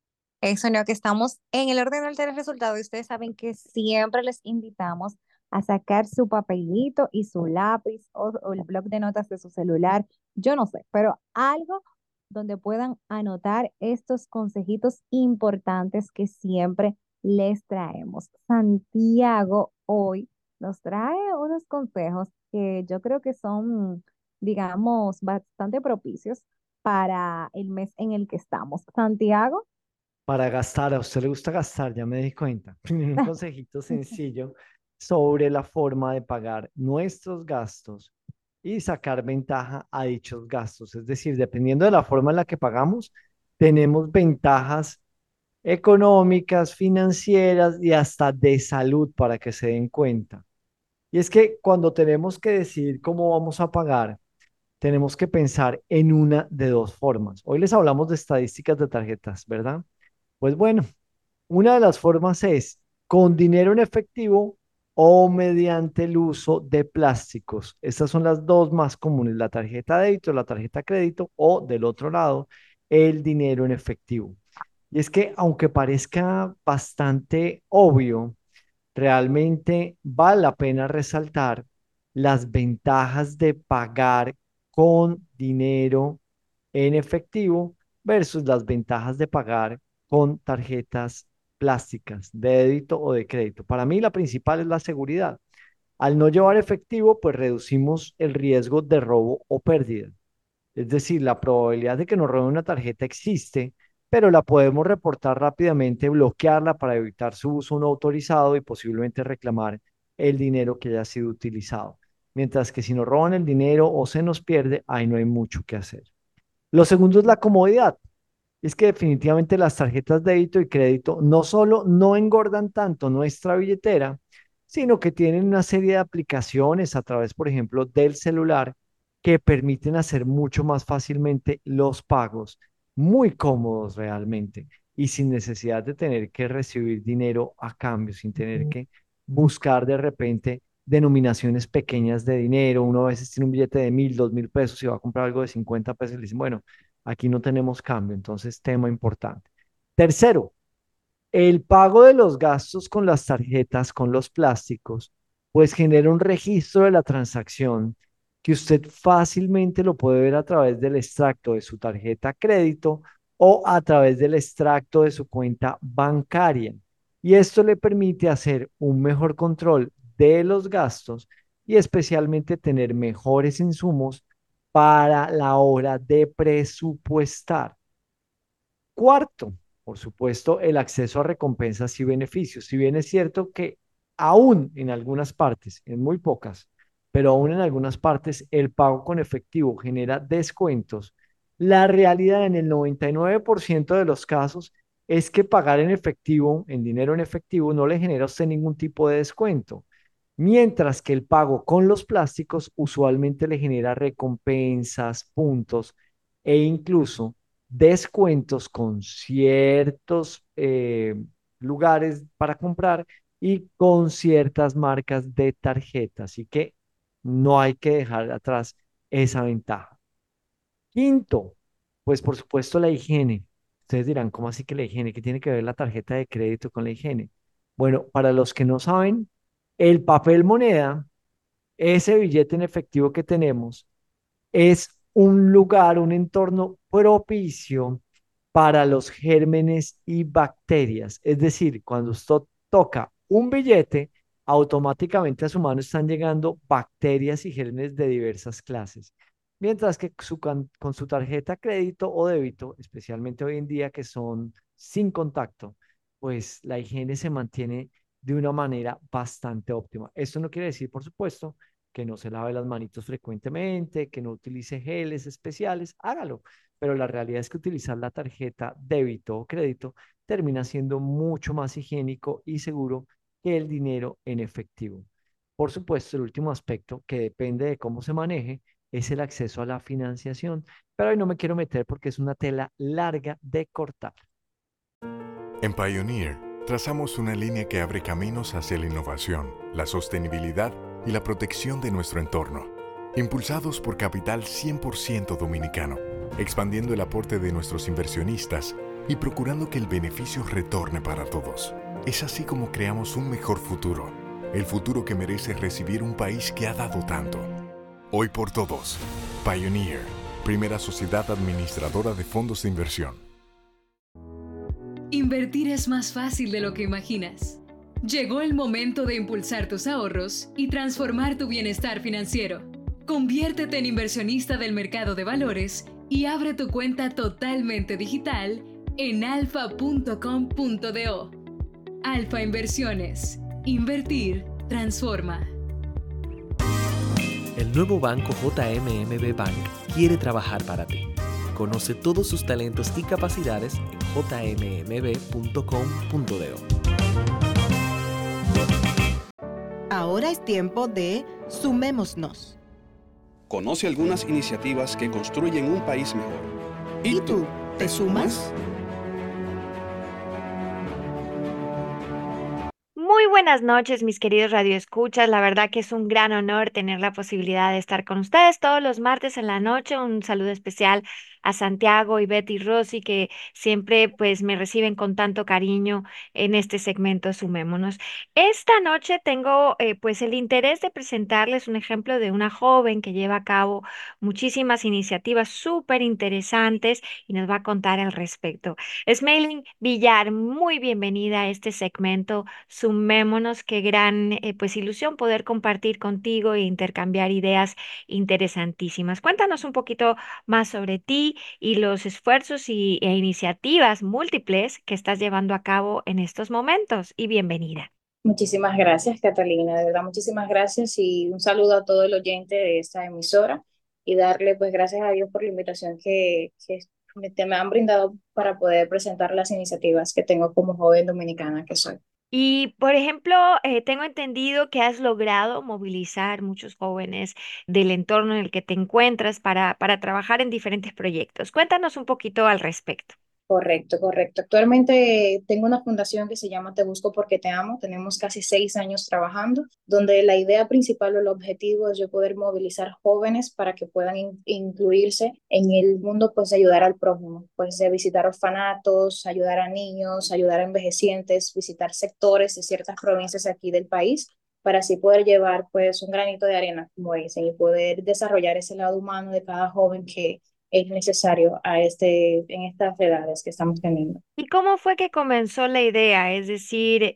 Eso no, que estamos en el orden del resultado y ustedes saben que siempre les invitamos a sacar su papelito y su lápiz o el bloc de notas de su celular, yo no sé, pero algo donde puedan anotar estos consejitos importantes que siempre les traemos. Santiago hoy nos trae unos consejos que yo creo que son, digamos, bastante propicios para el mes en el que estamos. Santiago. Para gastar, a usted le gusta gastar, ya me di cuenta. Un consejito sencillo sobre la forma de pagar nuestros gastos y sacar ventaja a dichos gastos. Es decir, dependiendo de la forma en la que pagamos, tenemos ventajas económicas, financieras y hasta de salud para que se den cuenta. Y es que cuando tenemos que decidir cómo vamos a pagar, tenemos que pensar en una de dos formas. Hoy les hablamos de estadísticas de tarjetas, ¿verdad? Pues bueno, una de las formas es con dinero en efectivo o mediante el uso de plásticos. Estas son las dos más comunes, la tarjeta de débito, la tarjeta crédito o del otro lado, el dinero en efectivo. Y es que aunque parezca bastante obvio, realmente vale la pena resaltar las ventajas de pagar con dinero en efectivo versus las ventajas de pagar con tarjetas plásticas de débito o de crédito. Para mí la principal es la seguridad. Al no llevar efectivo, pues reducimos el riesgo de robo o pérdida. Es decir, la probabilidad de que nos roben una tarjeta existe, pero la podemos reportar rápidamente, bloquearla para evitar su uso no autorizado y posiblemente reclamar el dinero que haya sido utilizado. Mientras que si nos roban el dinero o se nos pierde, ahí no hay mucho que hacer. Lo segundo es la comodidad. Es que definitivamente las tarjetas de débito y crédito no solo no engordan tanto nuestra billetera, sino que tienen una serie de aplicaciones a través, por ejemplo, del celular que permiten hacer mucho más fácilmente los pagos, muy cómodos realmente y sin necesidad de tener que recibir dinero a cambio, sin tener que buscar de repente denominaciones pequeñas de dinero. Uno a veces tiene un billete de 1.000, 2.000 pesos y va a comprar algo de 50 pesos y le dicen, bueno, aquí no tenemos cambio, entonces tema importante. Tercero, el pago de los gastos con las tarjetas, con los plásticos, pues genera un registro de la transacción que usted fácilmente lo puede ver a través del extracto de su tarjeta crédito o a través del extracto de su cuenta bancaria. Y esto le permite hacer un mejor control de los gastos y especialmente tener mejores insumos para la hora de presupuestar. Cuarto, por supuesto, el acceso a recompensas y beneficios. Si bien es cierto que aún en algunas partes, en muy pocas, pero aún en algunas partes, el pago con efectivo genera descuentos, la realidad en el 99% de los casos es que pagar en efectivo, en dinero en efectivo, no le genera a usted ningún tipo de descuento. Mientras que el pago con los plásticos usualmente le genera recompensas, puntos e incluso descuentos con ciertos lugares para comprar y con ciertas marcas de tarjeta. Así que no hay que dejar atrás esa ventaja. Quinto, pues por supuesto la higiene. Ustedes dirán, ¿cómo así que la higiene? ¿Qué tiene que ver la tarjeta de crédito con la higiene? Bueno, para los que no saben, el papel moneda, ese billete en efectivo que tenemos, es un lugar, un entorno propicio para los gérmenes y bacterias. Es decir, cuando usted toca un billete, automáticamente a su mano están llegando bacterias y gérmenes de diversas clases. Mientras que con su tarjeta crédito o débito, especialmente hoy en día que son sin contacto, pues la higiene se mantiene de una manera bastante óptima. Esto no quiere decir, por supuesto, que no se lave las manitos frecuentemente, que no utilice geles especiales, hágalo. Pero la realidad es que utilizar la tarjeta débito o crédito termina siendo mucho más higiénico y seguro que el dinero en efectivo. Por supuesto, el último aspecto que depende de cómo se maneje es el acceso a la financiación, pero hoy no me quiero meter porque es una tela larga de cortar. En Pioneer, trazamos una línea que abre caminos hacia la innovación, la sostenibilidad y la protección de nuestro entorno, impulsados por capital 100% dominicano, expandiendo el aporte de nuestros inversionistas y procurando que el beneficio retorne para todos. Es así como creamos un mejor futuro, el futuro que merece recibir un país que ha dado tanto. Hoy por todos, Pioneer, primera sociedad administradora de fondos de inversión. Invertir es más fácil de lo que imaginas. Llegó el momento de impulsar tus ahorros y transformar tu bienestar financiero. Conviértete en inversionista del mercado de valores y abre tu cuenta totalmente digital en alfa.com.do. Alfa Inversiones. Invertir transforma. El nuevo banco JMMB Bank quiere trabajar para ti. Conoce todos sus talentos y capacidades en jmmb.com.do. Ahora es tiempo de Sumémonos. Conoce algunas iniciativas que construyen un país mejor. ¿Y tú, te sumas? Muy buenas noches, mis queridos radioescuchas. La verdad que es un gran honor tener la posibilidad de estar con ustedes todos los martes en la noche. Un saludo especial a Santiago, Ivette y Rosy, que siempre pues me reciben con tanto cariño en este segmento Sumémonos. Esta noche tengo pues el interés de presentarles un ejemplo de una joven que lleva a cabo muchísimas iniciativas súper interesantes y nos va a contar al respecto. Smailin Villar, muy bienvenida a este segmento Sumémonos. Qué gran pues ilusión poder compartir contigo e intercambiar ideas interesantísimas. Cuéntanos un poquito más sobre ti y los esfuerzos e iniciativas múltiples que estás llevando a cabo en estos momentos. Y bienvenida. Muchísimas gracias, Catalina. De verdad, muchísimas gracias y un saludo a todo el oyente de esta emisora y darle pues gracias a Dios por la invitación que me han brindado para poder presentar las iniciativas que tengo como joven dominicana que soy. Y, por ejemplo, tengo entendido que has logrado movilizar muchos jóvenes del entorno en el que te encuentras para trabajar en diferentes proyectos. Cuéntanos un poquito al respecto. Correcto, correcto. Actualmente tengo una fundación que se llama Te Busco Porque Te Amo. Tenemos casi 6 años trabajando, donde la idea principal o el objetivo es yo poder movilizar jóvenes para que puedan incluirse en el mundo, pues de ayudar al prójimo, pues de visitar orfanatos, ayudar a niños, ayudar a envejecientes, visitar sectores de ciertas provincias aquí del país, para así poder llevar pues un granito de arena, como dicen, y poder desarrollar ese lado humano de cada joven que es necesario en estas edades que estamos teniendo. ¿Y cómo fue que comenzó la idea? Es decir,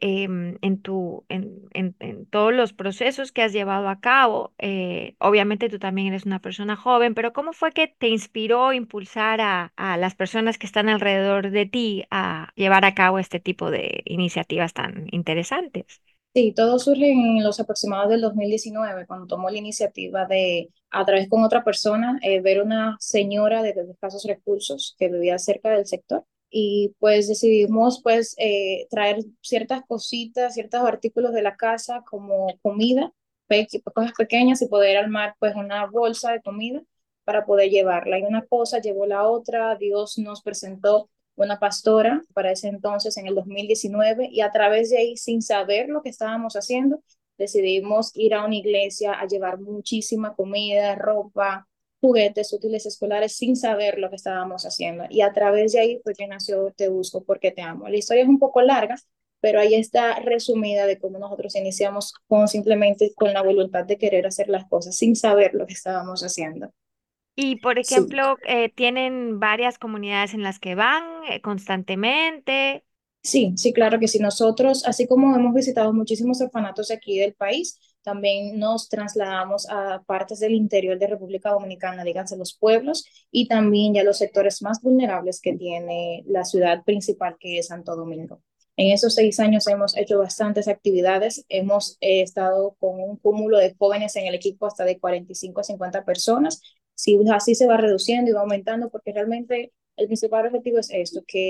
en todos los procesos que has llevado a cabo, obviamente tú también eres una persona joven, pero ¿cómo fue que te inspiró impulsar a las personas que están alrededor de ti a llevar a cabo este tipo de iniciativas tan interesantes? Sí, todo surge en los aproximados del 2019, cuando tomó la iniciativa de, a través con otra persona, ver una señora de escasos recursos que vivía cerca del sector. Y pues decidimos pues traer ciertas cositas, ciertos artículos de la casa como comida, cosas pequeñas y poder armar pues una bolsa de comida para poder llevarla. Y una cosa llevó la otra, Dios nos presentó una pastora para ese entonces en el 2019 y a través de ahí, sin saber lo que estábamos haciendo, decidimos ir a una iglesia a llevar muchísima comida, ropa, juguetes, útiles escolares sin saber lo que estábamos haciendo. Y a través de ahí fue que nació Te Busco Porque Te Amo. La historia es un poco larga, pero ahí está resumida de cómo nosotros iniciamos simplemente con la voluntad de querer hacer las cosas sin saber lo que estábamos haciendo. Y, por ejemplo, ¿tienen varias comunidades en las que van constantemente? Sí, sí, claro que sí. Nosotros, así como hemos visitado muchísimos orfanatos aquí del país, también nos trasladamos a partes del interior de República Dominicana, díganse los pueblos, y también ya los sectores más vulnerables que tiene la ciudad principal, que es Santo Domingo. En esos 6 años hemos hecho bastantes actividades, hemos estado con un cúmulo de jóvenes en el equipo hasta de 45 a 50 personas. Sí, así se va reduciendo y va aumentando porque realmente el principal objetivo es esto, que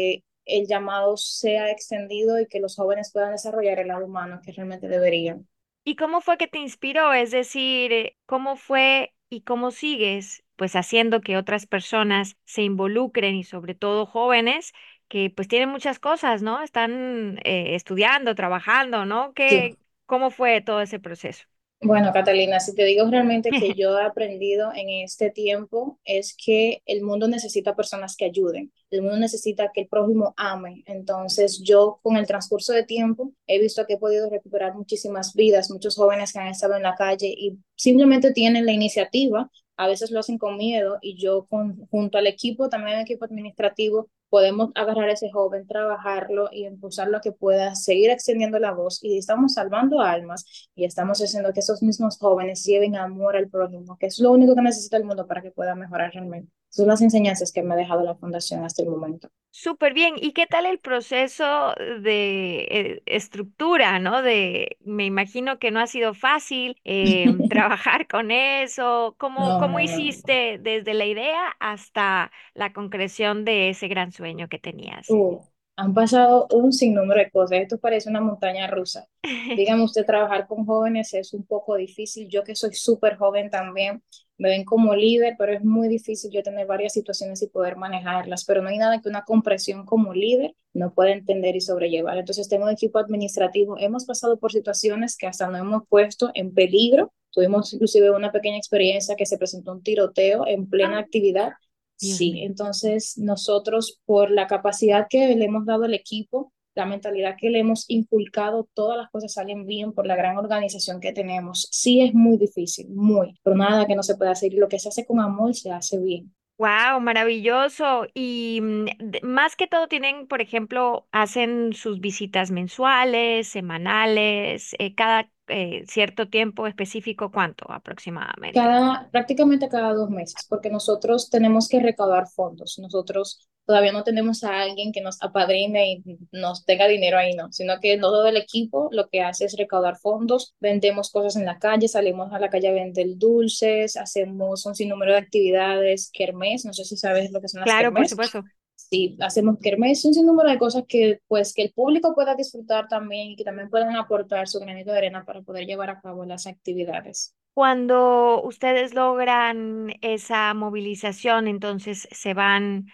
el llamado sea extendido y que los jóvenes puedan desarrollar el lado humano que realmente deberían. ¿Y cómo fue que te inspiró? Es decir, ¿cómo fue y cómo sigues pues haciendo que otras personas se involucren y sobre todo jóvenes que pues tienen muchas cosas, ¿no? Están estudiando, trabajando, ¿no? Sí. ¿Cómo fue todo ese proceso? Bueno, Catalina, si te digo realmente que yo he aprendido en este tiempo es que el mundo necesita personas que ayuden, el mundo necesita que el prójimo ame. Entonces yo con el transcurso de tiempo he visto que he podido recuperar muchísimas vidas, muchos jóvenes que han estado en la calle y simplemente tienen la iniciativa, a veces lo hacen con miedo y yo junto al equipo, también el equipo administrativo, podemos agarrar a ese joven, trabajarlo y impulsarlo a que pueda seguir extendiendo la voz y estamos salvando almas y estamos haciendo que esos mismos jóvenes lleven amor al prójimo, que es lo único que necesita el mundo para que pueda mejorar realmente. Son las enseñanzas que me ha dejado la fundación hasta el momento. Súper bien. ¿Y qué tal el proceso de estructura, ¿no? Me imagino que no ha sido fácil trabajar con eso. No, ¿Cómo no, no. hiciste desde la idea hasta la concreción de ese gran sueño que tenías? Uh, Han pasado un sinnúmero de cosas. Esto parece una montaña rusa. Dígame usted, trabajar con jóvenes es un poco difícil. Yo que soy súper joven también, me ven como líder, pero es muy difícil yo tener varias situaciones y poder manejarlas. Pero no hay nada que una compresión como líder no pueda entender y sobrellevar. Entonces, tengo un equipo administrativo. Hemos pasado por situaciones que hasta nos hemos puesto en peligro. Tuvimos inclusive una pequeña experiencia que se presentó un tiroteo en plena actividad. Dios Sí, mío. entonces nosotros por la capacidad que le hemos dado al equipo, la mentalidad que le hemos inculcado, todas las cosas salen bien por la gran organización que tenemos. Sí es muy difícil, muy, pero nada que no se pueda hacer y lo que se hace con amor se hace bien. Wow, maravilloso. Y más que todo tienen, por ejemplo, hacen sus visitas mensuales, semanales, cada cierto tiempo específico, ¿cuánto aproximadamente? Prácticamente cada 2 meses, porque nosotros tenemos que recaudar fondos. Nosotros todavía no tenemos a alguien que nos apadrine y nos tenga dinero ahí, no, sino que todo el equipo lo que hace es recaudar fondos, vendemos cosas en la calle, salimos a la calle a vender dulces, hacemos un sinnúmero de actividades, kermés, no sé si sabes lo que son las Claro, por kermés. supuesto. Sí, hacemos kermés, un sinnúmero de cosas que pues que el público pueda disfrutar también y que también puedan aportar su granito de arena para poder llevar a cabo las actividades. Cuando ustedes logran esa movilización, entonces se van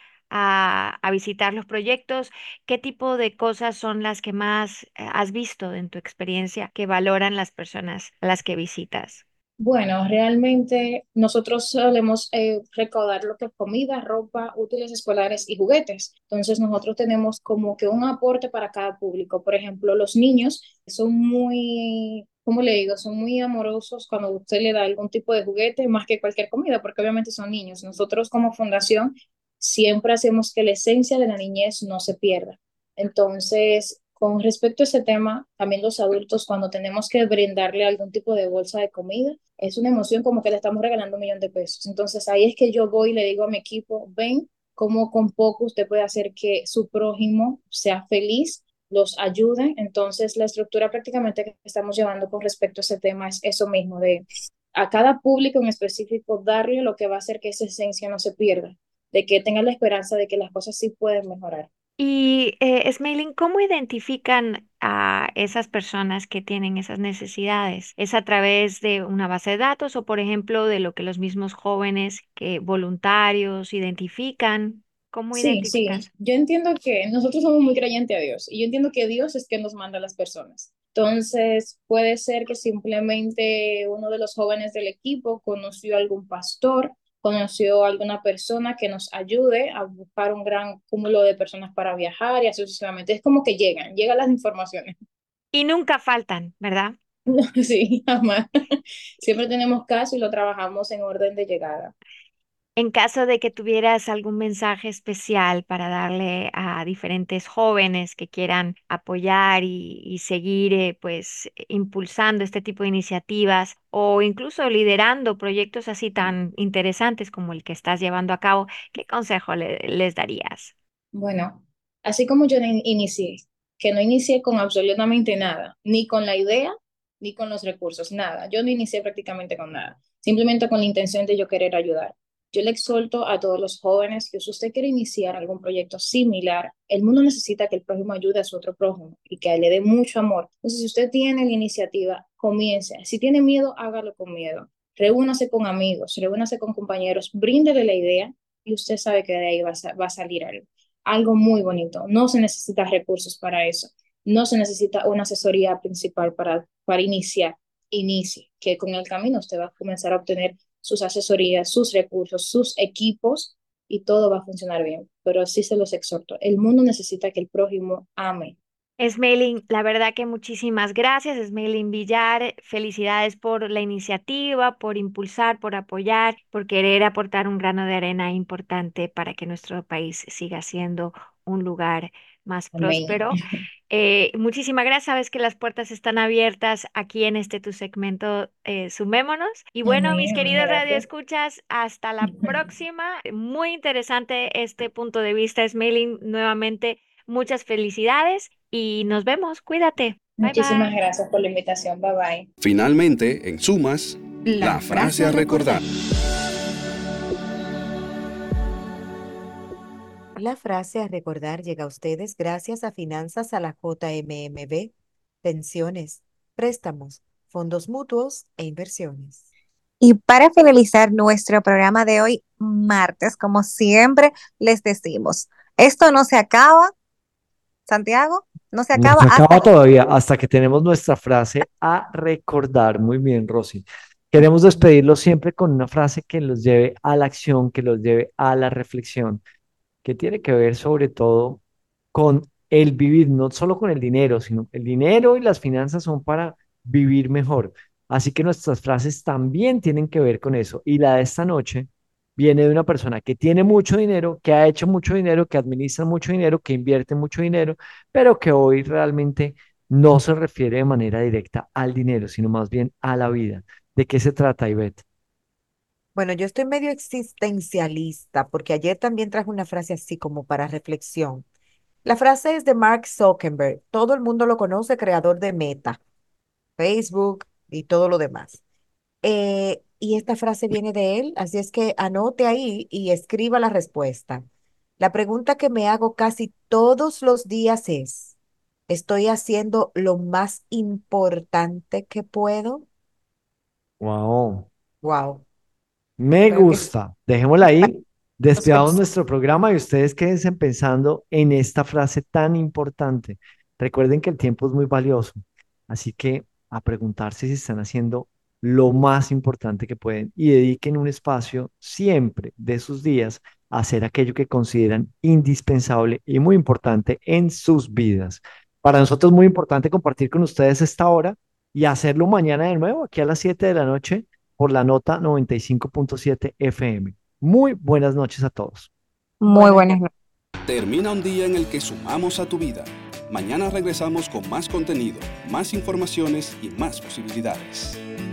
a visitar los proyectos. ¿Qué tipo de cosas son las que más has visto en tu experiencia que valoran las personas a las que visitas? Bueno, realmente nosotros solemos recaudar lo que es comida, ropa, útiles escolares y juguetes. Entonces nosotros tenemos como que un aporte para cada público. Por ejemplo, los niños son muy, ¿cómo le digo? Son muy amorosos cuando usted le da algún tipo de juguete más que cualquier comida, porque obviamente son niños. Nosotros como fundación siempre hacemos que la esencia de la niñez no se pierda. Entonces, con respecto a ese tema, también los adultos, cuando tenemos que brindarle algún tipo de bolsa de comida, es una emoción como que le estamos regalando 1 millón de pesos. Entonces, ahí es que yo voy y le digo a mi equipo, ven cómo con poco usted puede hacer que su prójimo sea feliz, los ayude. Entonces, la estructura prácticamente que estamos llevando con respecto a ese tema es eso mismo, de a cada público en específico darle lo que va a hacer que esa esencia no se pierda, de que tenga la esperanza de que las cosas sí pueden mejorar. Y, Smailin, ¿cómo identifican a esas personas que tienen esas necesidades? ¿Es a través de una base de datos o, por ejemplo, de lo que los mismos jóvenes que voluntarios identifican? ¿Cómo Sí, identifican? sí, yo entiendo que nosotros somos muy creyentes a Dios y yo entiendo que Dios es quien nos manda a las personas. Entonces, puede ser que simplemente uno de los jóvenes del equipo conoció a algún pastor, conoció a alguna persona que nos ayude a buscar un gran cúmulo de personas para viajar y así sucesivamente. Es como que llegan las informaciones. Y nunca faltan, ¿verdad? Sí, jamás. Siempre tenemos caso y lo trabajamos en orden de llegada. En caso de que tuvieras algún mensaje especial para darle a diferentes jóvenes que quieran apoyar y seguir pues impulsando este tipo de iniciativas o incluso liderando proyectos así tan interesantes como el que estás llevando a cabo, ¿qué consejo les darías? Bueno, así como yo inicié, que no inicié con absolutamente nada, ni con la idea, ni con los recursos, nada. Yo no inicié prácticamente con nada, simplemente con la intención de yo querer ayudar. Yo le exhorto a todos los jóvenes que si usted quiere iniciar algún proyecto similar, el mundo necesita que el prójimo ayude a su otro prójimo y que le dé mucho amor. Entonces, si usted tiene la iniciativa, comience. Si tiene miedo, hágalo con miedo. Reúnase con amigos, reúnase con compañeros, bríndele la idea y usted sabe que de ahí va a salir algo muy bonito. No se necesita recursos para eso. No se necesita una asesoría principal para iniciar. Inicie, que con el camino usted va a comenzar a obtener sus asesorías, sus recursos, sus equipos y todo va a funcionar bien. Pero sí se los exhorto. El mundo necesita que el prójimo ame. Smaylin, la verdad que muchísimas gracias, Smaylin Villar. Felicidades por la iniciativa, por impulsar, por apoyar, por querer aportar un grano de arena importante para que nuestro país siga siendo un lugar más próspero. Muchísimas gracias. Sabes que las puertas están abiertas aquí en tu segmento Sumémonos. Y bueno, mis queridos radioescuchas, hasta la próxima. Muy interesante este punto de vista, Smaylin. Nuevamente, muchas felicidades y nos vemos. Cuídate. Muchísimas gracias por la invitación. Bye bye. Finalmente, en sumas, la frase a recordar. La frase a recordar llega a ustedes gracias a Finanzas a la JMMB, pensiones, préstamos, fondos mutuos e inversiones. Y para finalizar nuestro programa de hoy, martes, como siempre les decimos, esto no se acaba, Santiago, no se acaba. No se acaba todavía hasta que tenemos nuestra frase a recordar. Muy bien, Rosy. Queremos despedirlos siempre con una frase que los lleve a la acción, que los lleve a la reflexión, que tiene que ver sobre todo con el vivir, no solo con el dinero, sino el dinero y las finanzas son para vivir mejor. Así que nuestras frases también tienen que ver con eso. Y la de esta noche viene de una persona que tiene mucho dinero, que ha hecho mucho dinero, que administra mucho dinero, que invierte mucho dinero, pero que hoy realmente no se refiere de manera directa al dinero, sino más bien a la vida. ¿De qué se trata, Ivette? Bueno, yo estoy medio existencialista porque ayer también traje una frase así como para reflexión. La frase es de Mark Zuckerberg. Todo el mundo lo conoce, creador de Meta, Facebook y todo lo demás. Y esta frase viene de él, así es que anote ahí y escriba la respuesta. La pregunta que me hago casi todos los días es, ¿estoy haciendo lo más importante que puedo? Wow. Wow. Me gusta. Dejémosla ahí. Despidamos vemos. nuestro programa y ustedes quédense pensando en esta frase tan importante. Recuerden que el tiempo es muy valioso, así que a preguntarse si están haciendo lo más importante que pueden y dediquen un espacio siempre de sus días a hacer aquello que consideran indispensable y muy importante en sus vidas. Para nosotros es muy importante compartir con ustedes esta hora y hacerlo mañana de nuevo, aquí a las 7 de la noche, por la nota 95.7 FM. Muy buenas noches a todos. Muy buenas noches. Termina un día en el que sumamos a tu vida. Mañana regresamos con más contenido, más informaciones y más posibilidades.